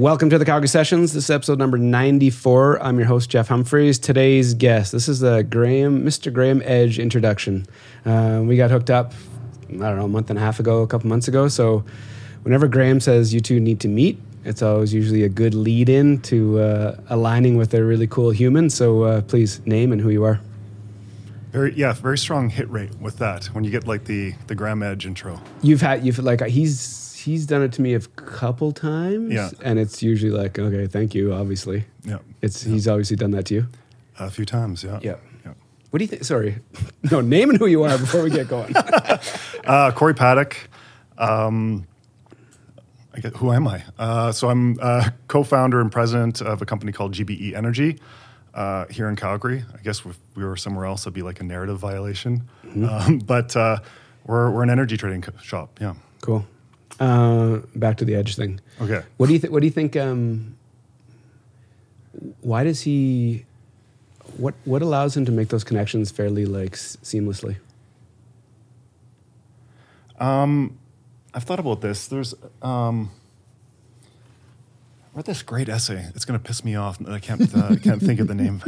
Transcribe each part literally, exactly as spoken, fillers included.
Welcome to the Calgary Sessions. This is episode number ninety-four. I'm your host, Jeff Humphreys. Today's guest, this is the Graham, Mister Graham Edge introduction. Uh, we got hooked up, I don't know, a month and a half ago, a couple months ago. So whenever Graham says you two need to meet, it's always usually a good lead-in to uh, aligning with a really cool human. So uh, please name and who you are. Very yeah, very strong hit rate with that when you get like the the Graham Edge intro. You've had you've like he's he's done it to me a couple times, yeah, and it's usually like, okay, thank you. Obviously, yeah, it's yeah. He's obviously done that to you a few times. Yeah, yeah. yeah. What do you think? Sorry, no, name and who you are before we get going. uh, Corey Paddock. Um, I guess, who am I? Uh, so I'm uh, co-founder and president of a company called G B E Energy. Uh, here in Calgary. I guess if we were somewhere else, it'd be like a narrative violation. Mm-hmm. Um, but uh, we're we're an energy trading co- shop. Yeah. Cool. Uh, back to the Edge thing. Okay. What do you th- What do you think? Um, why does he? What What allows him to make those connections fairly like s- seamlessly? Um, I've thought about this. There's um. I read this great essay. It's going to piss me off. I can't uh, can't think of the name.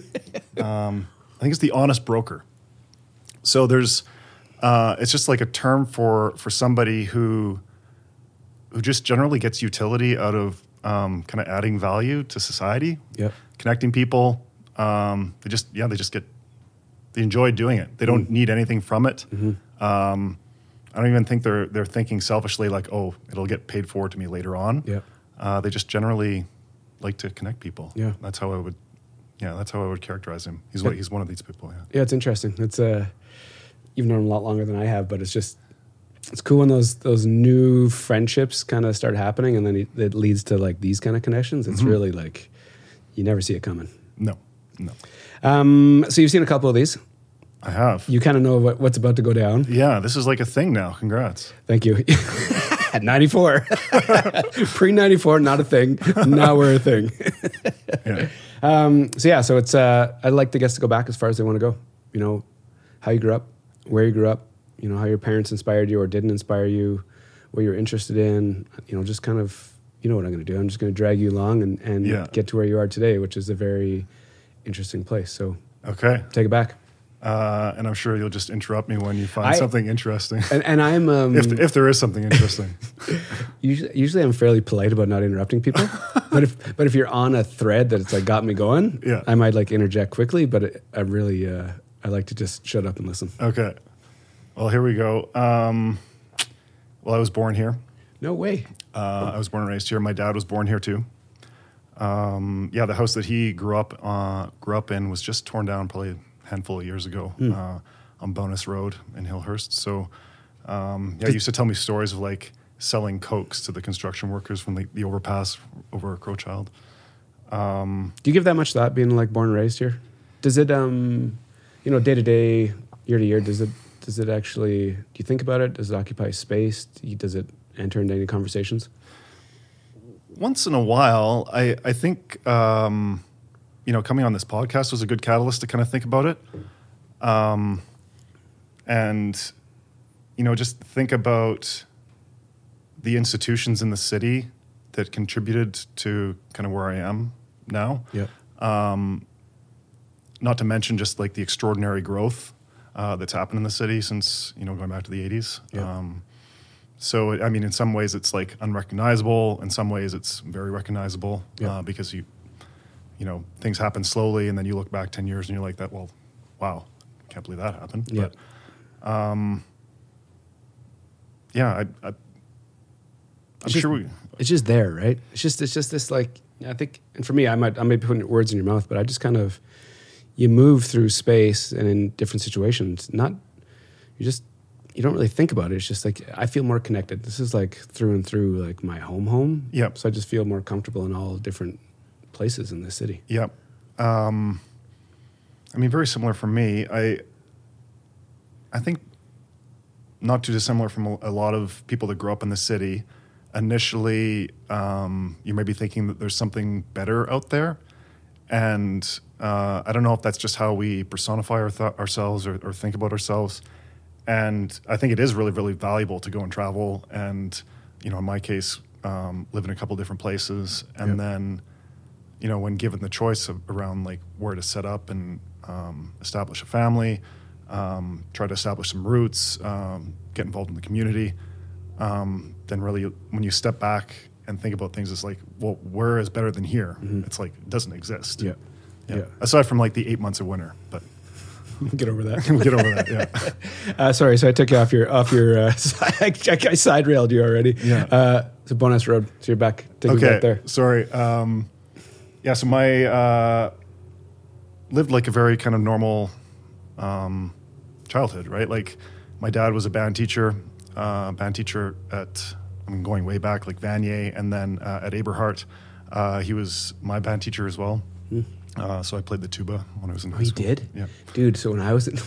Um, I think it's The Honest Broker. So there's, uh, it's just like a term for for somebody who, who just generally gets utility out of um, kind of adding value to society. Yep. Connecting people. Um, they just yeah they just get, they enjoy doing it. They don't mm. need anything from it. Mm-hmm. Um, I don't even think they're they're thinking selfishly like, oh, it'll get paid for to me later on. Yeah. Uh, they just generally like to connect people. Yeah, that's how I would. Yeah, that's how I would characterize him. He's what he's one of these people. Yeah, yeah, it's interesting. It's uh, you've known him a lot longer than I have, but it's just it's cool when those those new friendships kind of start happening, and then it, it leads to like these kind of connections. It's mm-hmm. really like you never see it coming. No, no. Um, so you've seen a couple of these. I have. You kind of know what, what's about to go down. Yeah, this is like a thing now. Congrats. Thank you. At ninety-four. Pre ninety-four, not a thing. Now we're a thing. yeah. Um, so yeah, so it's, uh, I'd like the guests to go back as far as they want to go. You know, how you grew up, where you grew up, you know, how your parents inspired you or didn't inspire you, what you're interested in, you know, just kind of, you know what I'm going to do. I'm just going to drag you along and, and yeah. get to where you are today, which is a very interesting place. So okay, take it back. Uh, and I'm sure you'll just interrupt me when you find I, something interesting. And, and I'm um, if if there is something interesting. usually, usually I'm fairly polite about not interrupting people. but if but if you're on a thread that it's like got me going, yeah. I might like interject quickly. But it, I really uh, I like to just shut up and listen. Okay. Well, here we go. Um, well, I was born here. No way. Uh, oh. I was born and raised here. My dad was born here too. Um, yeah, the house that he grew up uh, grew up in was just torn down probably handful of years ago mm. uh, on Bonus Road in Hillhurst. So, um, yeah, he used to tell me stories of like selling Cokes to the construction workers from the, the overpass over Crowchild. Um, Do you give that much thought being like born and raised here? Does it, um, you know, day to day, year to year, does it, does it actually, do you think about it? Does it occupy space? Does it enter into any conversations? Once in a while, I, I think, um, you know, coming on this podcast was a good catalyst to kind of think about it. Um, and, you know, just think about the institutions in the city that contributed to kind of where I am now. Yeah. Um, not to mention just like the extraordinary growth uh, that's happened in the city since, you know, going back to the eighties. Yeah. Um, so, I mean, in some ways it's like unrecognizable. In some ways it's very recognizable yeah. uh, because you, you know, things happen slowly, and then you look back ten years and you're like, that, well, wow, I can't believe that happened. Yeah. But, um, yeah, I, I, I'm it's sure just, we... It's just there, right? It's just, it's just this like, I think, and for me, I might, I may be putting words in your mouth, but I just kind of, you move through space and in different situations, not, you just, you don't really think about it. It's just like, I feel more connected. This is like through and through like my home home. Yep. So I just feel more comfortable in all different places in the city. Yep. Um, I mean, very similar for me. I I think not too dissimilar from a, a lot of people that grow up in the city. Initially, um, you may be thinking that there's something better out there. And uh, I don't know if that's just how we personify our th- ourselves or, or think about ourselves. And I think it is really, really valuable to go and travel. And, you know, in my case, um, live in a couple different places, and Yep. then, you know, when given the choice of, around like where to set up and um, establish a family, um, try to establish some roots, um, get involved in the community, um, then really when you step back and think about things, it's like, well, where is better than here? Mm-hmm. It's like it doesn't exist. Yeah. Yeah. Yeah. Aside from like the eight months of winter, but Get over that. we'll get over that. Yeah. Uh, sorry, so I took you off your off your. Uh, I, I side railed you already. Yeah. Uh, it's a bonus road, so you're back. Take me back Okay. there. Sorry. Um, yeah. So my uh, lived like a very kind of normal um, childhood, right? Like my dad was a band teacher, uh, band teacher at I'm going way back, like Vanier, and then uh, at Aberhart, uh, he was my band teacher as well. Hmm. Uh, so I played the tuba when I was in high Oh, you school. did? Yeah. Dude, so when I was in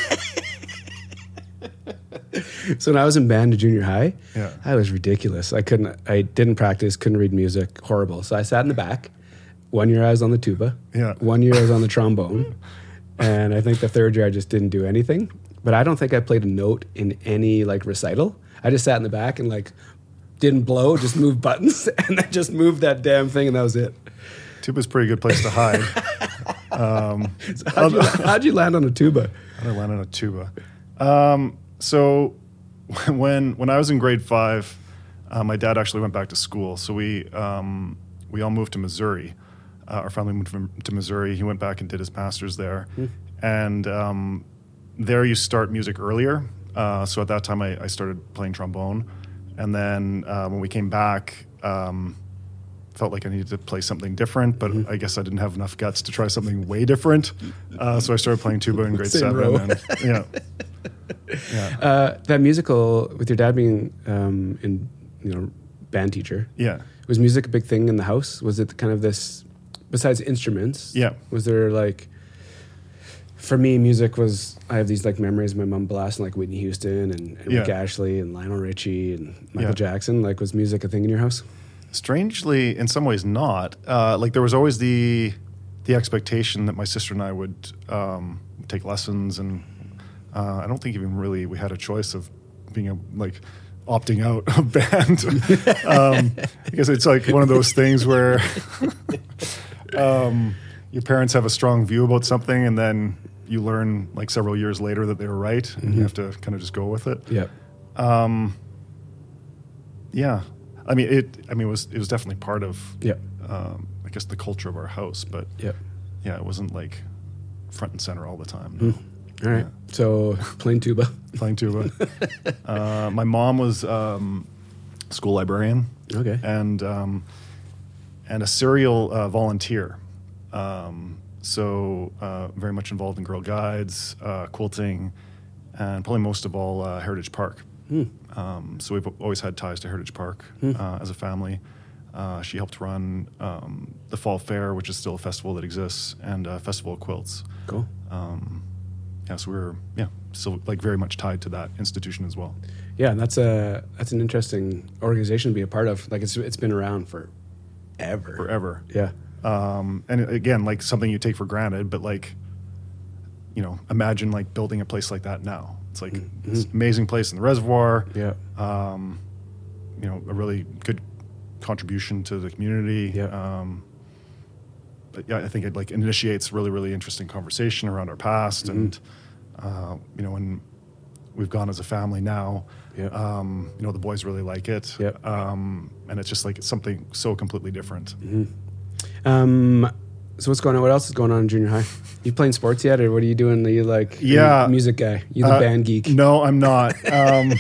So when I was in band at junior high, Yeah. I was ridiculous. I couldn't I didn't practice, couldn't read music, horrible. So I sat in the back. One year I was on the tuba. Yeah. One year I was on the trombone. And I think the third year I just didn't do anything. But I don't think I played a note in any like recital. I just sat in the back and like didn't blow, just moved buttons and then just moved that damn thing and that was it. Tuba's a pretty good place to hide. um, So how'd, you, how'd you land on a tuba? How did I land on a tuba? Um, so when when I was in grade five, uh, my dad actually went back to school. So we um, we all moved to Missouri. Uh, our family moved from, to Missouri. He went back and did his master's there, Hmm. and um, there you start music earlier. Uh, so at that time, I, I started playing trombone, and then uh, when we came back. Um, Felt like I needed to play something different, but Mm-hmm. I guess I didn't have enough guts to try something way different. Uh, so I started playing tuba in grade Same seven. row. And, yeah, yeah, Uh, that musical with your dad being um, in you know band teacher, yeah. was music a big thing in the house? Was it kind of this besides instruments? Yeah. Was there like for me music was I have these like memories of my mom blasting like Whitney Houston and, and Rick Yeah. Ashley and Lionel Richie and Michael Yeah. Jackson. Like was music a thing in your house? Strangely, in some ways, not. Uh, like there was always the the expectation that my sister and I would um, take lessons, and uh, I don't think even really we had a choice of being a, like opting out of band um, because it's like one of those things where um, your parents have a strong view about something, and then you learn like several years later that they were right, and Mm-hmm. you have to kind of just go with it. Yeah. Yeah, I mean it. I mean it was it was definitely part of Yeah. um, I guess the culture of our house, but Yeah. yeah, it wasn't like front and center all the time. Mm. No. All right. So playing tuba. Playing tuba. uh, my mom was um, school librarian Okay. and um, and a serial uh, volunteer. Um, so uh, very much involved in Girl Guides, uh, quilting, and probably most of all uh, Heritage Park. Hmm. Um, so we've always had ties to Heritage Park uh, as a family. Uh, she helped run um, the Fall Fair, which is still a festival that exists, and uh, Festival of Quilts. Cool. Um, yeah, so we're yeah still like very much tied to that institution as well. Yeah, that's a that's an interesting organization to be a part of. Like it's it's been around for ever. Forever. Yeah. Um, and again, like something you take for granted, but like, you know, imagine like building a place like that now. It's like Mm-hmm. this amazing place in the reservoir. Yeah. Um, you know, a really good contribution to the community. Yeah. Um, but yeah, I think it like initiates really, really interesting conversation around our past, Mm-hmm. and uh, you know, when we've gone as a family now, Yeah. um, you know, the boys really like it. Yeah. Um, and it's just like it's something so completely different. Um, so what's going on? What else is going on in junior high? You playing sports yet, or what are you doing? Are you like are you Yeah. a music guy? You the Uh, band geek? No, I'm not. Um,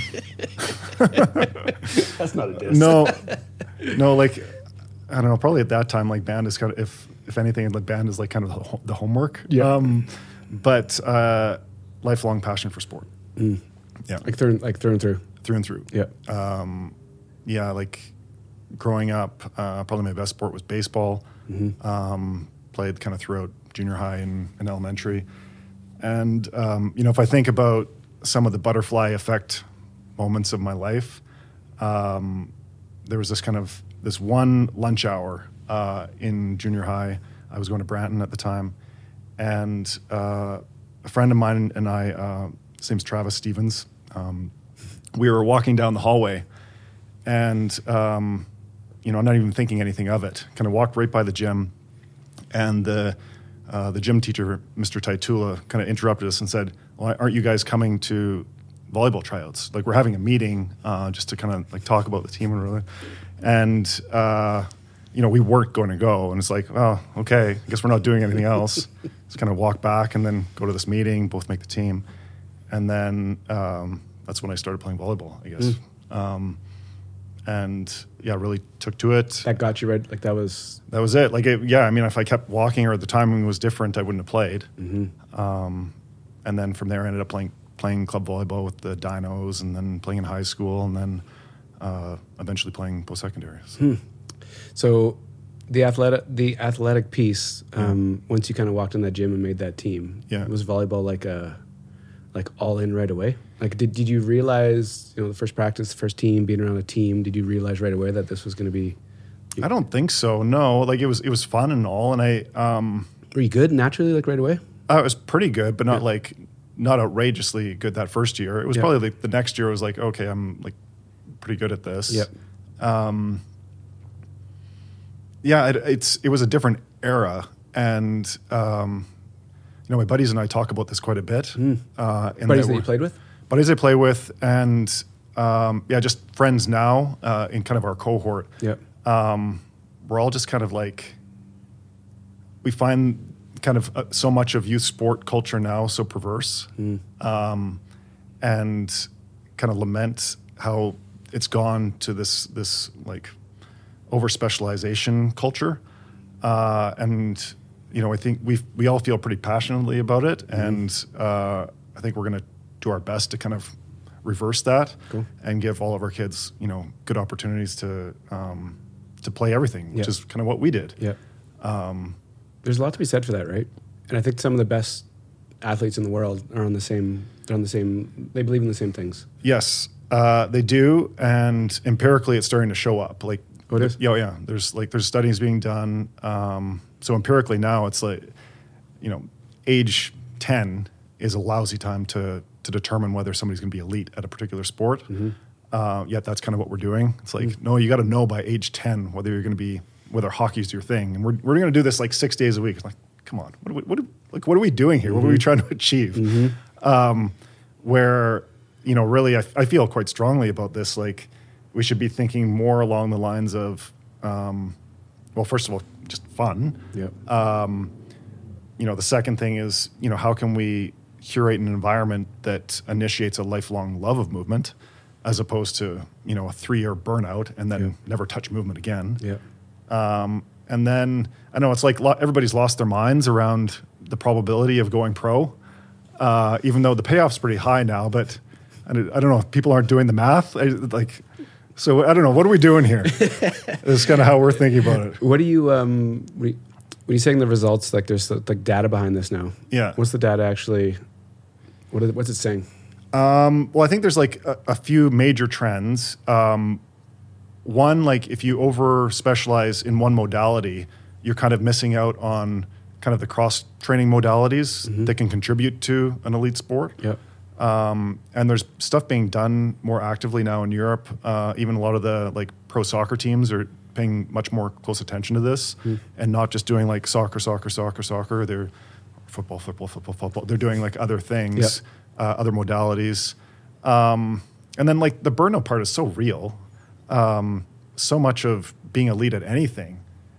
That's not a diss. no, no, like I don't know. Probably at that time, like band is kind of if if anything, like band is like kind of the, ho- the homework. Yeah. Um, but uh, lifelong passion for sport. Mm. Yeah, Like through like through and through. through and through. Yeah. Um, yeah, like growing up, uh, probably my best sport was baseball. Mm-hmm. Um, played kind of throughout junior high and, and elementary. And, um, you know, if I think about some of the butterfly effect moments of my life, um, there was this kind of, this one lunch hour uh, in junior high. I was going to Brandon at the time. And uh, a friend of mine and I, uh, his name's Travis Stevens, um, we were walking down the hallway, and um, you know, not even thinking anything of it. Kind of walked right by the gym, and the uh, the gym teacher, Mister Taitula, kind of interrupted us and said, "Well, aren't you guys coming to volleyball tryouts? Like, we're having a meeting uh, just to kind of like talk about the team and really." And uh, you know, we weren't going to go, and it's like, oh, okay, I guess we're not doing anything else. Just kind of walk back and then go to this meeting, both make the team, and then um, that's when I started playing volleyball, I guess. Mm. Um, and yeah, really took to it. That got you right. Like that was that was it. Like it, yeah, I mean, if I kept walking or the timing was different, I wouldn't have played. Mm-hmm. Um, and then from there, I ended up playing playing club volleyball with the Dinos, and then playing in high school, and then uh, eventually playing post secondary. So. Hmm. So the athletic the athletic piece, um, once you kind of walked in that gym and made that team, yeah. was volleyball like a like all in right away? Like did did you realize, you know, the first practice, the first team, being around a team, did you realize right away that this was going to be? I don't think so. No, like it was it was fun and all, and I um, were you good naturally like right away? I was pretty good, but not yeah. like not outrageously good that first year. It was yeah. probably like the next year. I was like, okay, I'm like pretty good at this. Yep. Um, yeah, it, it's it was a different era, and um, you know, my buddies and I talk about this quite a bit. Mm. Uh, buddies that you played with, buddies I play with, and um, yeah, just friends now uh, in kind of our cohort. Yep. Um, we're all just kind of like we find kind of uh, so much of youth sport culture now so perverse, mm. um, and kind of lament how it's gone to this this like over specialization culture, uh, and you know I think we we all feel pretty passionately about it, mm-hmm. and uh, I think we're going to do our best to kind of reverse that cool. and give all of our kids you know good opportunities to um, to play everything, which yeah. is kind of what we did. Yeah. Um, There's a lot to be said for that, right? And I think some of the best athletes in the world are on the same. They're on the same. They believe in the same things. Yes, uh, they do, and empirically, it's starting to show up. Like, oh, it is? Yeah, yeah. There's like there's studies being done. Um, so empirically now, it's like, you know, age ten is a lousy time to to determine whether somebody's going to be elite at a particular sport. Mm-hmm. Uh, yet that's kind of what we're doing. It's like, mm-hmm. no, you got to know by age ten whether you're going to be whether hockey's your thing, and we're we're going to do this like six days a week. It's like, come on, what are we, what are, like what are we doing here? Mm-hmm. What are we trying to achieve? Mm-hmm. Um, where you know, really, I, I feel quite strongly about this. Like, we should be thinking more along the lines of, um, well, first of all, just fun. Yep. Um, you know, the second thing is, you know, how can we curate an environment that initiates a lifelong love of movement, as opposed to, you know, a three-year burnout and then yep. never touch movement again. Yeah. Um, and then I know it's like lo- everybody's lost their minds around the probability of going pro, uh, even though the payoff's pretty high now. But I don't, I don't know if people aren't doing the math. I, like, so I don't know. What are we doing here? That's kind of how we're thinking about it. What do you um, when you saying the results? Like, there's like data behind this now. Yeah. What's the data actually? What is, what's it saying? Um, well, I think there's like a, a few major trends. Um, one, like if you over specialize in one modality, you're kind of missing out on kind of the cross training modalities mm-hmm. that can contribute to an elite sport. Yep. Um, and there's stuff being done more actively now in Europe. Uh, even a lot of the like pro soccer teams are paying much more close attention to this mm. and not just doing like soccer, soccer, soccer, soccer. They're football, football, football, football. They're doing like other things, yep. uh, other modalities. Um, and then like the burnout part is so real. Um, so much of being elite at anything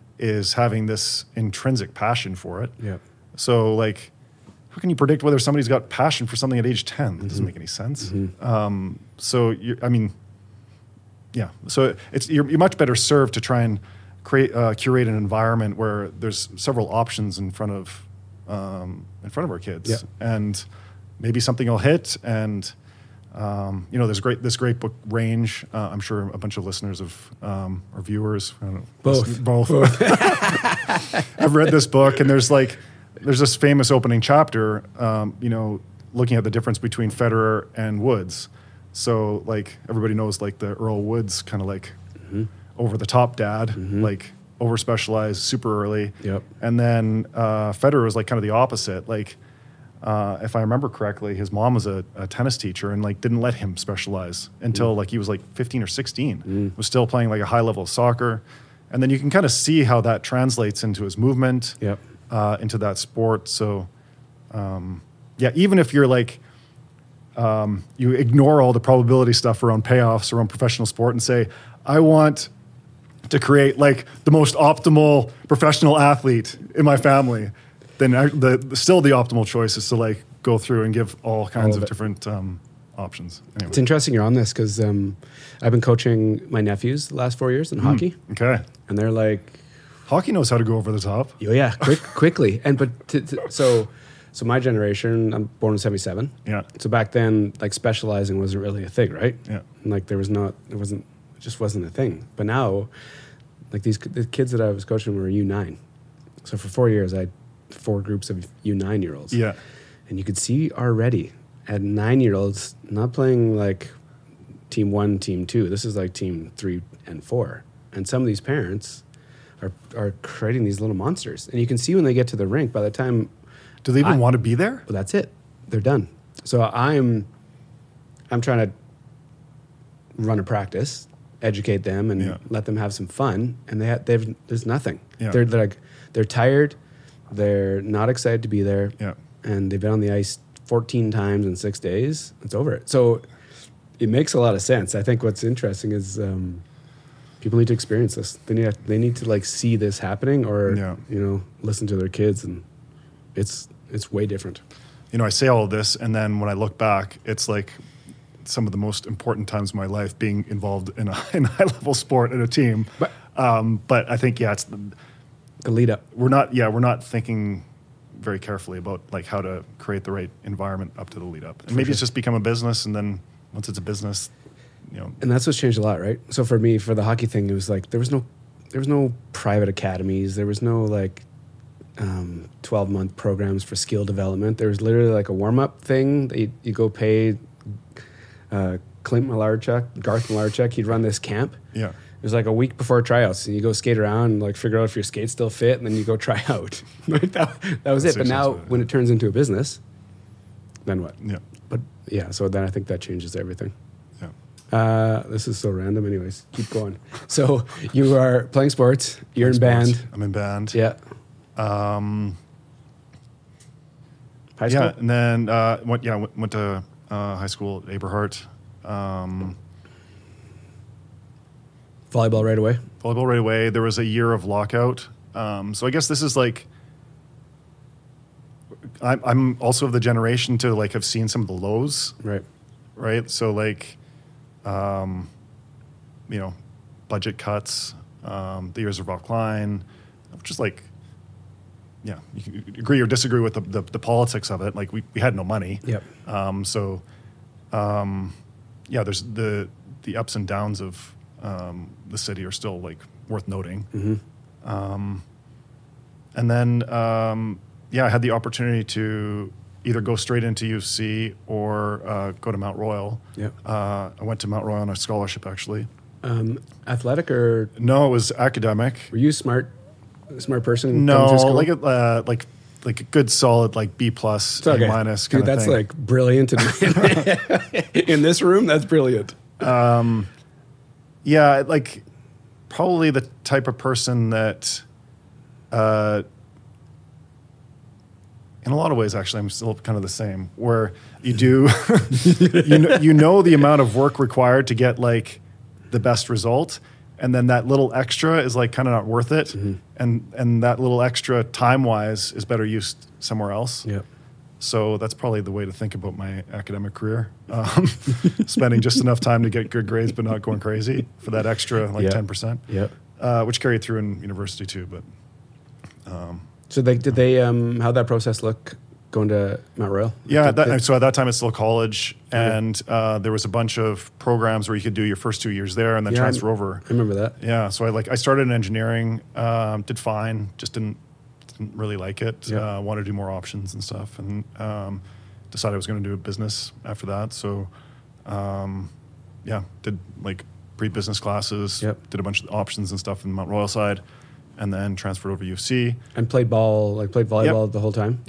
is having this intrinsic passion for it. Yep. So like, how can you predict whether somebody's got passion for something at age ten? That mm-hmm. doesn't make any sense. Mm-hmm. Um, so, you're, I mean, yeah. So it's you're, you're much better served to try and create uh, curate an environment where there's several options in front of um, in front of our kids, yep. and maybe something will hit. And um, you know, there's great this great book Range. Uh, I'm sure a bunch of listeners of um, or viewers, I don't know, both, listen, both. both. I've read this book, and there's like. There's this famous opening chapter, um, you know, looking at the difference between Federer and Woods. So, like, everybody knows, like, the Earl Woods kind of, like, mm-hmm. over-the-top dad, mm-hmm. like, over-specialized super early. Yep. And then uh, Federer was, like, kind of the opposite. Like, uh, if I remember correctly, his mom was a, a tennis teacher and like didn't let him specialize until mm. like he was like fifteen or sixteen. Mm. Was still playing like a high level of soccer, and then you can kind of see how that translates into his movement, yep. uh, into that sport. So, um, yeah, even if you're like, um, you ignore all the probability stuff around payoffs around professional sport and say, I want to create like the most optimal professional athlete in my family, then I, the still the optimal choice is to like go through and give all kinds all of, of different um, options. Anyway. It's interesting you're on this because um, I've been coaching my nephews the last four years in mm, hockey. Okay, and they're like, hockey knows how to go over the top. Oh yeah, quick, quickly. And but t- t- so so my generation, I'm born in seventy-seven. Yeah. So back then, like specializing wasn't really a thing, right? Yeah. And, like there was not, it wasn't, it just wasn't a thing. But now, like these the kids that I was coaching were U nine. So for four years, I had four groups of U nine year olds. Yeah. And you could see already at nine year olds not playing like team one, team two. This is like team three and four. And some of these parents are are creating these little monsters. And you can see when they get to the rink, by the time... Do they even I, want to be there? Well, that's it. They're done. So I'm I'm trying to run a practice, educate them, and yeah. let them have some fun. And they ha- they've there's nothing. Yeah. They're, they're like they're tired. They're not excited to be there. Yeah. And they've been on the ice fourteen times in six days. It's over it. So it makes a lot of sense. I think what's interesting is um, people need to experience this. They need they need to like see this happening, or yeah. you know, listen to their kids, and it's it's way different. You know, I say all of this, and then when I look back, it's like some of the most important times of my life being involved in a, in a high-level sport and a team. But, um, but I think, yeah, it's the, the lead up. We're not, yeah, we're not thinking very carefully about like how to create the right environment up to the lead up. And For maybe sure. it's just become a business, and then once it's a business, you know. And that's what's changed a lot, right? So for me, for the hockey thing, it was like there was no, there was no private academies. There was no like um, twelve-month programs for skill development. There was literally like a warm-up thing that you, you go pay uh, Clint Malarchuk, Garth Malarchuk. He'd run this camp. Yeah. It was like a week before tryouts, and you go skate around and like figure out if your skates still fit, and then you go try out. Like that, that was That's it. But now, sense, when it turns into a business, then what? Yeah. But yeah, so then I think that changes everything. Yeah. Uh, this is so random. Anyways, keep going. So you are playing sports. You're in Sports. band. I'm in band. Yeah. Um, High school. yeah, and then uh, went yeah went, went to uh, high school at Aberhart. Um, Volleyball right away. volleyball right away. There was a year of lockout. Um, so I guess this is like, I'm, I'm also of the generation to like have seen some of the lows, Right. right? So like, um, you know, budget cuts, um, the years of Rock Klein, which is like, yeah, you can agree or disagree with the, the, the politics of it. Like we, we had no money. Yep. Um, so, um, yeah, there's the, the ups and downs of, um, the city are still like worth noting. Mm-hmm. Um, and then, um, yeah, I had the opportunity to either go straight into U C or uh, go to Mount Royal. Yep. Uh, I went to Mount Royal on a scholarship, actually. Um, athletic or No, it was academic. were you smart? A smart person? No, coming through school? like a, uh, like like a good solid like B plus, It's okay. A minus Dude, kind of that's thing. like brilliant. In, in this room, that's brilliant. Um, yeah, like probably the type of person that, uh, in a lot of ways, actually, I'm still kind of the same. Where you do, you know, you know the amount of work required to get like the best result, and then that little extra is like kind of not worth it, Mm-hmm. and and that little extra time wise is better used somewhere else. Yep. So that's probably the way to think about my academic career. Um, spending just enough time to get good grades, but not going crazy for that extra like Yep. ten percent, Yep. uh, which carried through in university too. But um, So they did they um how'd that process look going to Mount Royal? yeah, Did that, they- so at that time it's still college, and uh, there was a bunch of programs where you could do your first two years there and then Yeah, transfer I'm- over. I remember that. Yeah, so I like I started in engineering, um, did fine, just didn't didn't really like it. Yeah. Uh, wanted to do more options and stuff, and um, decided I was going to do a business after that. So, um, yeah, did like pre-business classes, Yep. did a bunch of options and stuff in Mount Royal side, and then transferred over to U C. And played ball, like played volleyball the whole time. Yep.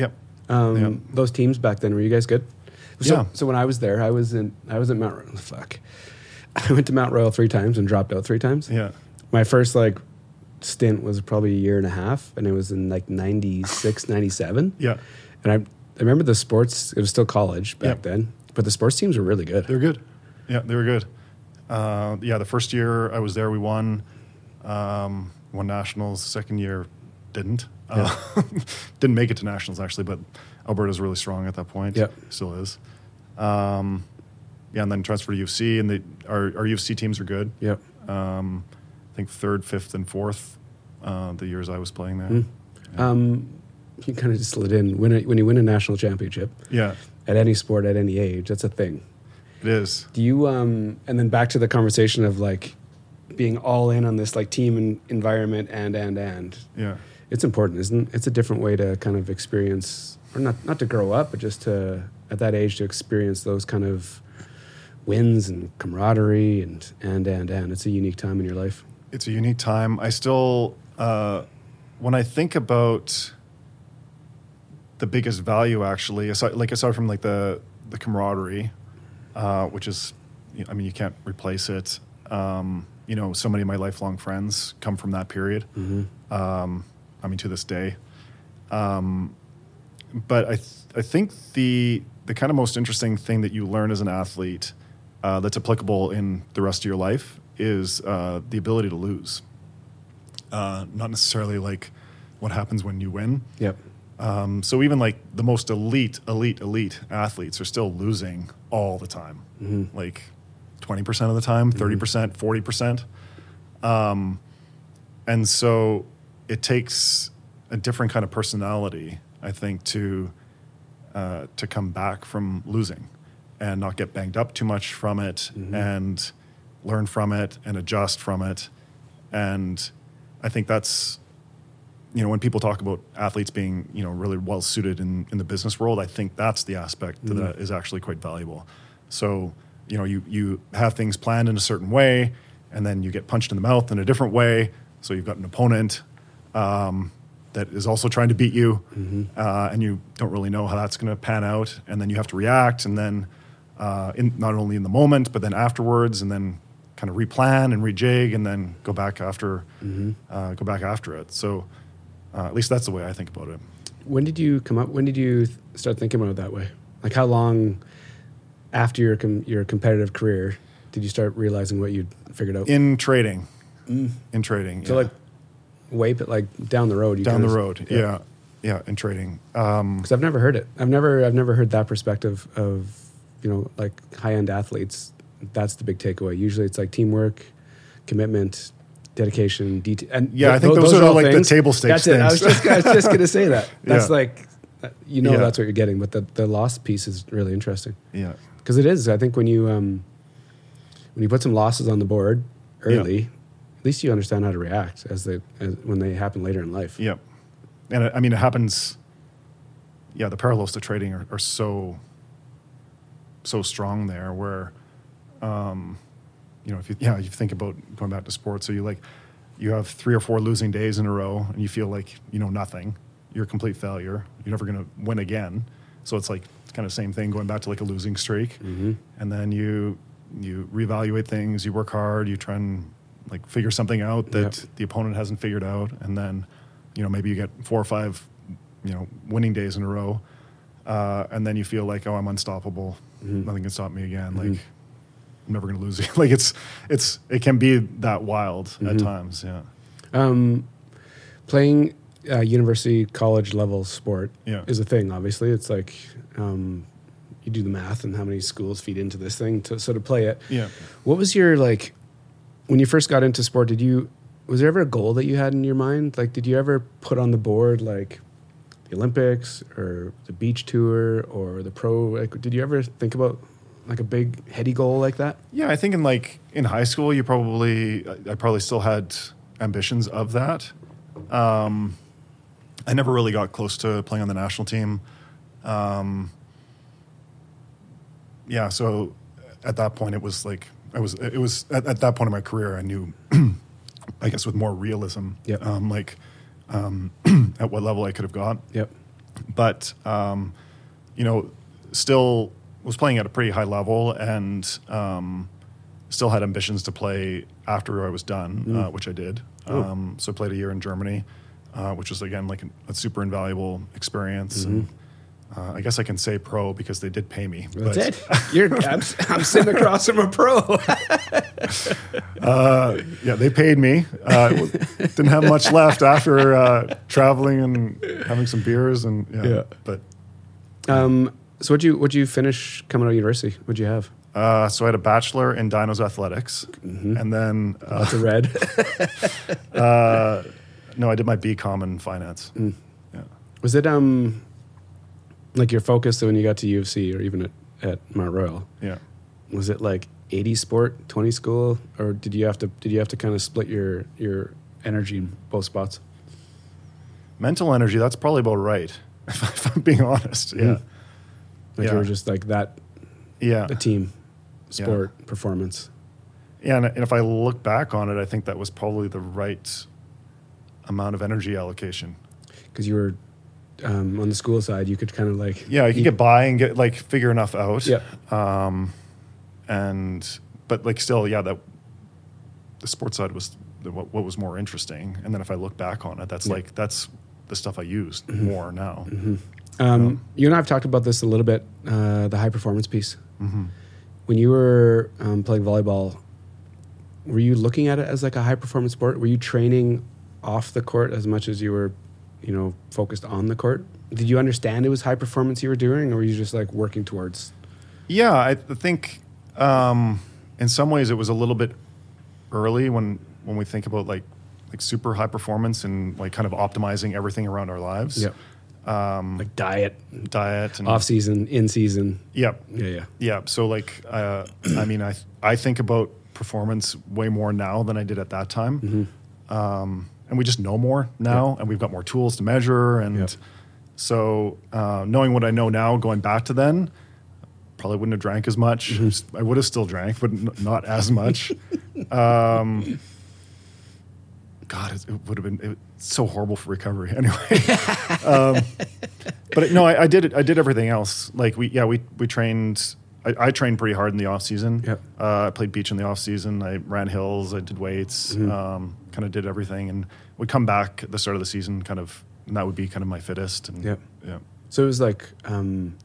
Um, Yeah. Those teams back then, were you guys good? So, Yeah. so when I was there, I was in I was at Mount Royal. Fuck, I went to Mount Royal three times and dropped out three times. Yeah. My first like stint was probably a year and a half, and it was in like ninety-six, ninety-seven. Yeah. And I I remember the sports. It was still college back Yeah. then, but the sports teams were really good. They were good. Yeah, they were good. Uh, yeah, the first year I was there, we won. Um, won nationals. Second year, didn't. Uh, didn't make it to nationals, actually, but Alberta's really strong at that point. Yep. Still is. Um, yeah, and then transferred to U F C, and they, our, our U F C teams are good. Yep. Um, I think third, fifth, and fourth uh, the years I was playing there. Mm. Yeah. Um, you kind of just slid in. When, a, when you win a national championship, yeah, at any sport, at any age, that's a thing. it is. Do you, um, and then back to the conversation of like being all in on this like team and environment and, and, and. Yeah. It's important, isn't it? It's a different way to kind of experience, or not, not to grow up, but just to, at that age, to experience those kind of wins and camaraderie and, and, and, and. It's a unique time in your life. It's a unique time. I still, uh, when I think about the biggest value, actually, aside, like aside from like the the camaraderie, uh, which is, I mean, you can't replace it. Um, you know, so many of my lifelong friends come from that period. Mm-hmm. Um, I mean, to this day. Um, but I th- I think the the kind of most interesting thing that you learn as an athlete uh, that's applicable in the rest of your life is uh, the ability to lose. Uh, not necessarily like what happens when you win. Yep. Um, so even like the most elite, elite, elite athletes are still losing all the time. Mm-hmm. Like twenty percent of the time, thirty percent, forty percent. Um, and so it takes a different kind of personality, I think, to uh, to come back from losing and not get banged up too much from it, mm-hmm. and learn from it and adjust from it. And I think that's, you know, when people talk about athletes being, you know, really well suited in, in the business world, I think that's the aspect mm-hmm. that is actually quite valuable. So, you know, you, you have things planned in a certain way, and then you get punched in the mouth in a different way. So you've got an opponent um, that is also trying to beat you, mm-hmm. uh, and you don't really know how that's going to pan out. And then you have to react, and then uh, in, not only in the moment, but then afterwards, and then kind of replan and rejig, and then go back after, mm-hmm. uh, go back after it. So uh, at least that's the way I think about it. When did you come up? When did you th- start thinking about it that way? Like, how long after your com- your competitive career did you start realizing what you'd figured out? In trading, mm. in trading. So yeah. like, way but like down the road. You down the of, road, yeah. yeah, yeah, in trading. Because um, I've never heard it. I've never I've never heard that perspective of, you know, like high end athletes. That's the big takeaway. Usually, it's like teamwork, commitment, dedication, detail. And yeah, th- I think those, those are, are all like things. the table stakes That's it. things. I was just, I was just going to say that. That's Yeah. like, you know, Yeah. that's what you're getting. But the, the lost piece is really interesting. Yeah, Because it is. I think when you um, when you put some losses on the board early, Yeah. at least you understand how to react as they as, when they happen later in life. yeah. And it, I mean, it happens. Yeah, the parallels to trading are, are so so strong there. Where, um, you know, if you yeah, you think about going back to sports, so you like you have three or four losing days in a row, and you feel like you know nothing. You're a complete failure. You're never going to win again. So it's like it's kind of the same thing going back to like a losing streak, Mm-hmm. and then you you reevaluate things. You work hard. You try and like figure something out that Yep. the opponent hasn't figured out, and then you know maybe you get four or five you know winning days in a row, uh, and then you feel like, oh, I'm unstoppable. Mm-hmm. Nothing can stop me again. Mm-hmm. Like I'm never going to lose. like it's it's it can be that wild Mm-hmm. at times. Yeah. Um, playing uh, university, college level sport Yeah. is a thing. Obviously, it's like um, you do the math and how many schools feed into this thing to sort of play it. Yeah. What was your like when you first got into sport? Did you was there ever a goal that you had in your mind? Like, did you ever put on the board like the Olympics or the beach tour or the pro? Like, did you ever think about like a big heady goal like that? Yeah, I think in like in high school, you probably I probably still had ambitions of that. Um, I never really got close to playing on the national team. Um, yeah, so at that point, it was like I was. It was at, at that point in my career, I knew, I guess, with more realism, Yep. um, like um, at what level I could have got. Yep. but um, you know, still was playing at a pretty high level, and um, still had ambitions to play after I was done, mm. uh, which I did. Oh. Um, so I played a year in Germany, uh, which was again like a, a super invaluable experience. Mm-hmm. And, uh, I guess I can say pro because they did pay me. That's it. You're, I'm, I'm sitting across from a pro. uh, yeah, they paid me. Uh, didn't have much left after uh, traveling and having some beers and yeah. Yeah. But um, so what'd you what'd you finish coming out of university? What'd you have? uh, so I had a bachelor in Dinos athletics, Mm-hmm. and then uh, Lots of red. uh, no, I did my B Com in finance. Mm. Yeah. Was it um like your focus when you got to U of C or even at, at Mount Royal? Yeah. Was it like eighty sport, twenty school, or did you have to did you have to kind of split your your energy in both spots? Mental energy, that's probably about right, if, if I'm being honest. Yeah. Mm. Like Yeah. you were just like that, Yeah. a team Yeah. sport performance. Yeah, and, and if I look back on it, I think that was probably the right amount of energy allocation. Because you were um, on the school side, you could kind of like Yeah, you could get by and get like figure enough out. Yeah. Um, and but like still, yeah, that the sports side was the, what, what was more interesting. And then if I look back on it, that's Yeah. like that's the stuff I used Mm-hmm. more now. Mm-hmm. Um, Um, you and I have talked about this a little bit, uh, the high performance piece. Mm-hmm. When you were um, playing volleyball, were you looking at it as like a high performance sport? Were you training off the court as much as you were, you know, focused on the court? Did you understand it was high performance you were doing, or were you just like working towards? Yeah, I think um, in some ways it was a little bit early when when we think about like like super high performance and like kind of optimizing everything around our lives. Yeah. Um, Like diet, diet and off season, in season. yeah, Yeah, yeah. yeah. So like, uh, I mean, I I think about performance way more now than I did at that time, Mm-hmm. um, and we just know more now, Yeah. and we've got more tools to measure, and Yeah. so uh, knowing what I know now, going back to then, probably wouldn't have drank as much. Mm-hmm. I would have still drank, but n- not as much. um, God, it, it would have been it, so horrible for recovery anyway. um, but no, I, I did it. I did everything else. Like we, yeah, we we trained. I, I trained pretty hard in the off season. Yep. Uh, I played beach in the off season. I ran hills. I did weights. Mm-hmm. Um, kind of did everything, and would come back at the start of the season. Kind of, and that would be kind of my fittest. And Yep. yeah. So it was like, um,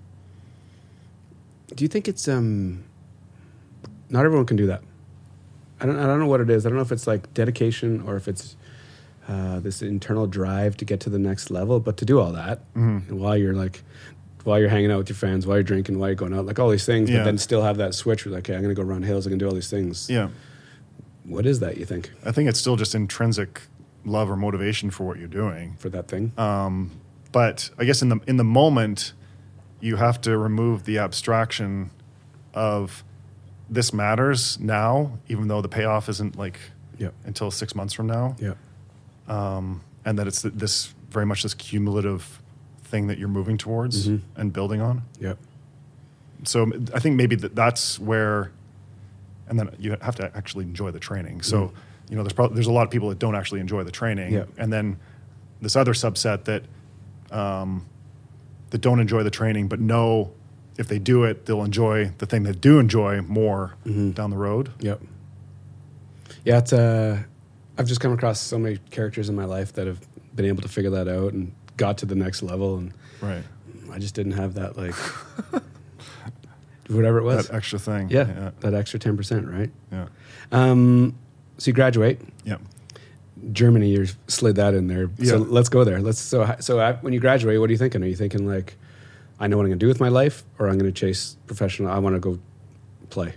do you think it's um, not everyone can do that? I don't. I don't know what it is. I don't know if it's like dedication or if it's uh, this internal drive to get to the next level. But to do all that Mm-hmm. and while you're like, while you're hanging out with your friends, while you're drinking, while you're going out, like all these things, Yeah. but then still have that switch. Where like, okay, I'm going to go run hills. I'm going to do all these things. Yeah. What is that? You think I think it's still just intrinsic love or motivation for what you're doing. for that thing? Um, but I guess in the in the moment, you have to remove the abstraction of this matters now, even though the payoff isn't like Yeah. until six months from now, Yeah. um, and that it's th- this very much this cumulative thing that you're moving towards Mhm. and building on. Yeah. So m- I think maybe that that's where, and then you have to actually enjoy the training. So Mm. you know, there's probably there's a lot of people that don't actually enjoy the training, Yeah. and then this other subset that um, that don't enjoy the training, but know if they do it, they'll enjoy the thing they do enjoy more Mhm. down the road. Yep. Yeah, it's uh, I've just come across so many characters in my life that have been able to figure that out and got to the next level, and Right. I just didn't have that, like, whatever it was. That extra thing. yeah, Yeah. that extra ten percent, right? Yeah. Um, so you graduate. Yeah. Germany, you slid that in there. So Yeah. let's go there. Let's. So so I, when you graduate, what are you thinking? Are you thinking like, I know what I'm going to do with my life, or I'm going to chase professional? I want to go play.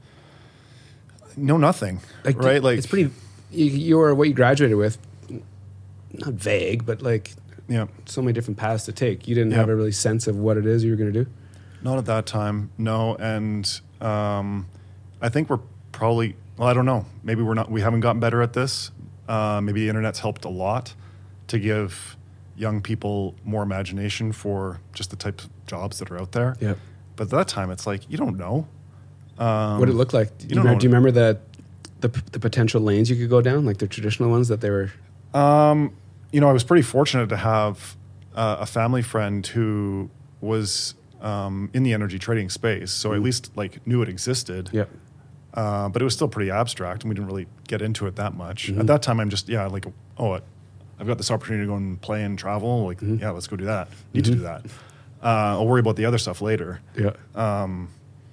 No, nothing. Like, right. Like it's pretty. You, you're what you graduated with. Not vague, but like Yeah. so many different paths to take. You didn't Yeah. have a really sense of what it is you were going to do. Not at that time, no. And um, I think we're probably, well, I don't know. Maybe we're not, we haven't gotten better at this. Uh, maybe the internet's helped a lot to give young people more imagination for just the types of jobs that are out there. Yeah. But at that time, it's like, you don't know. Um, What did it look like? Do you, don't remember, know. do you remember the, the the potential lanes you could go down, like the traditional ones that they were? Um, you know, I was pretty fortunate to have uh, a family friend who was um, in the energy trading space, so Mm. at least like knew it existed. Yep. Uh, but it was still pretty abstract, and we didn't really get into it that much. Mhm. At that time, I'm just yeah, like oh, I've got this opportunity to go and play and travel. Like Mhm. yeah, let's go do that. Need Mhm. to do that. Uh, I'll worry about the other stuff later. Yeah. Um,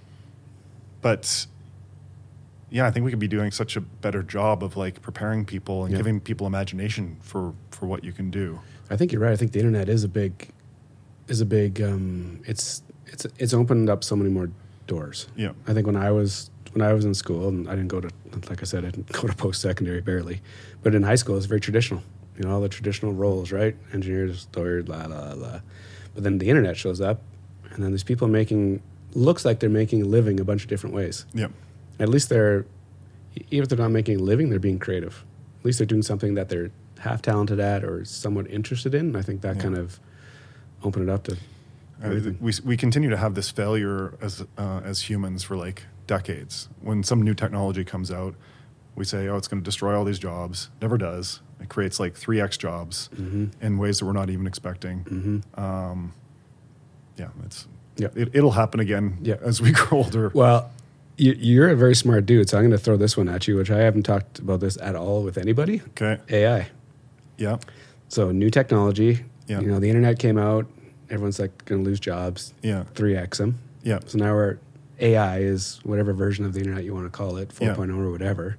but yeah, I think we could be doing such a better job of like preparing people and Yeah. giving people imagination for for what you can do. I think you're right. I think the internet is a big, is a big. Um, it's it's it's opened up so many more doors. Yeah. I think when I was when I was in school, and I didn't go to, like I said, I didn't go to post secondary barely, but in high school it's very traditional. You know, all the traditional roles, right? Engineers, lawyers, la la la. But then the internet shows up, and then there's people making looks like they're making a living a bunch of different ways. Yeah. At least they're, even if they're not making a living, they're being creative. At least they're doing something that they're half talented at or somewhat interested in. I think that Yeah. kind of opened it up to Uh, everything. we we continue to have this failure as uh, as humans for like decades. When some new technology comes out, we say, "Oh, it's going to destroy all these jobs." Never does. It creates like three x jobs Mm-hmm. in ways that we're not even expecting. Mm-hmm. Um, yeah, it's Yeah. it, it'll happen again Yeah. as we grow older. Well, you, you're a very smart dude, so I'm going to throw this one at you, which I haven't talked about this at all with anybody. Okay. A I. Yeah. So new technology. Yeah. You know, the internet came out. Everyone's like going to lose jobs. Yeah. three x them. Yeah. So now we're A I is whatever version of the internet you want to call it, Yeah. 4.0 or whatever.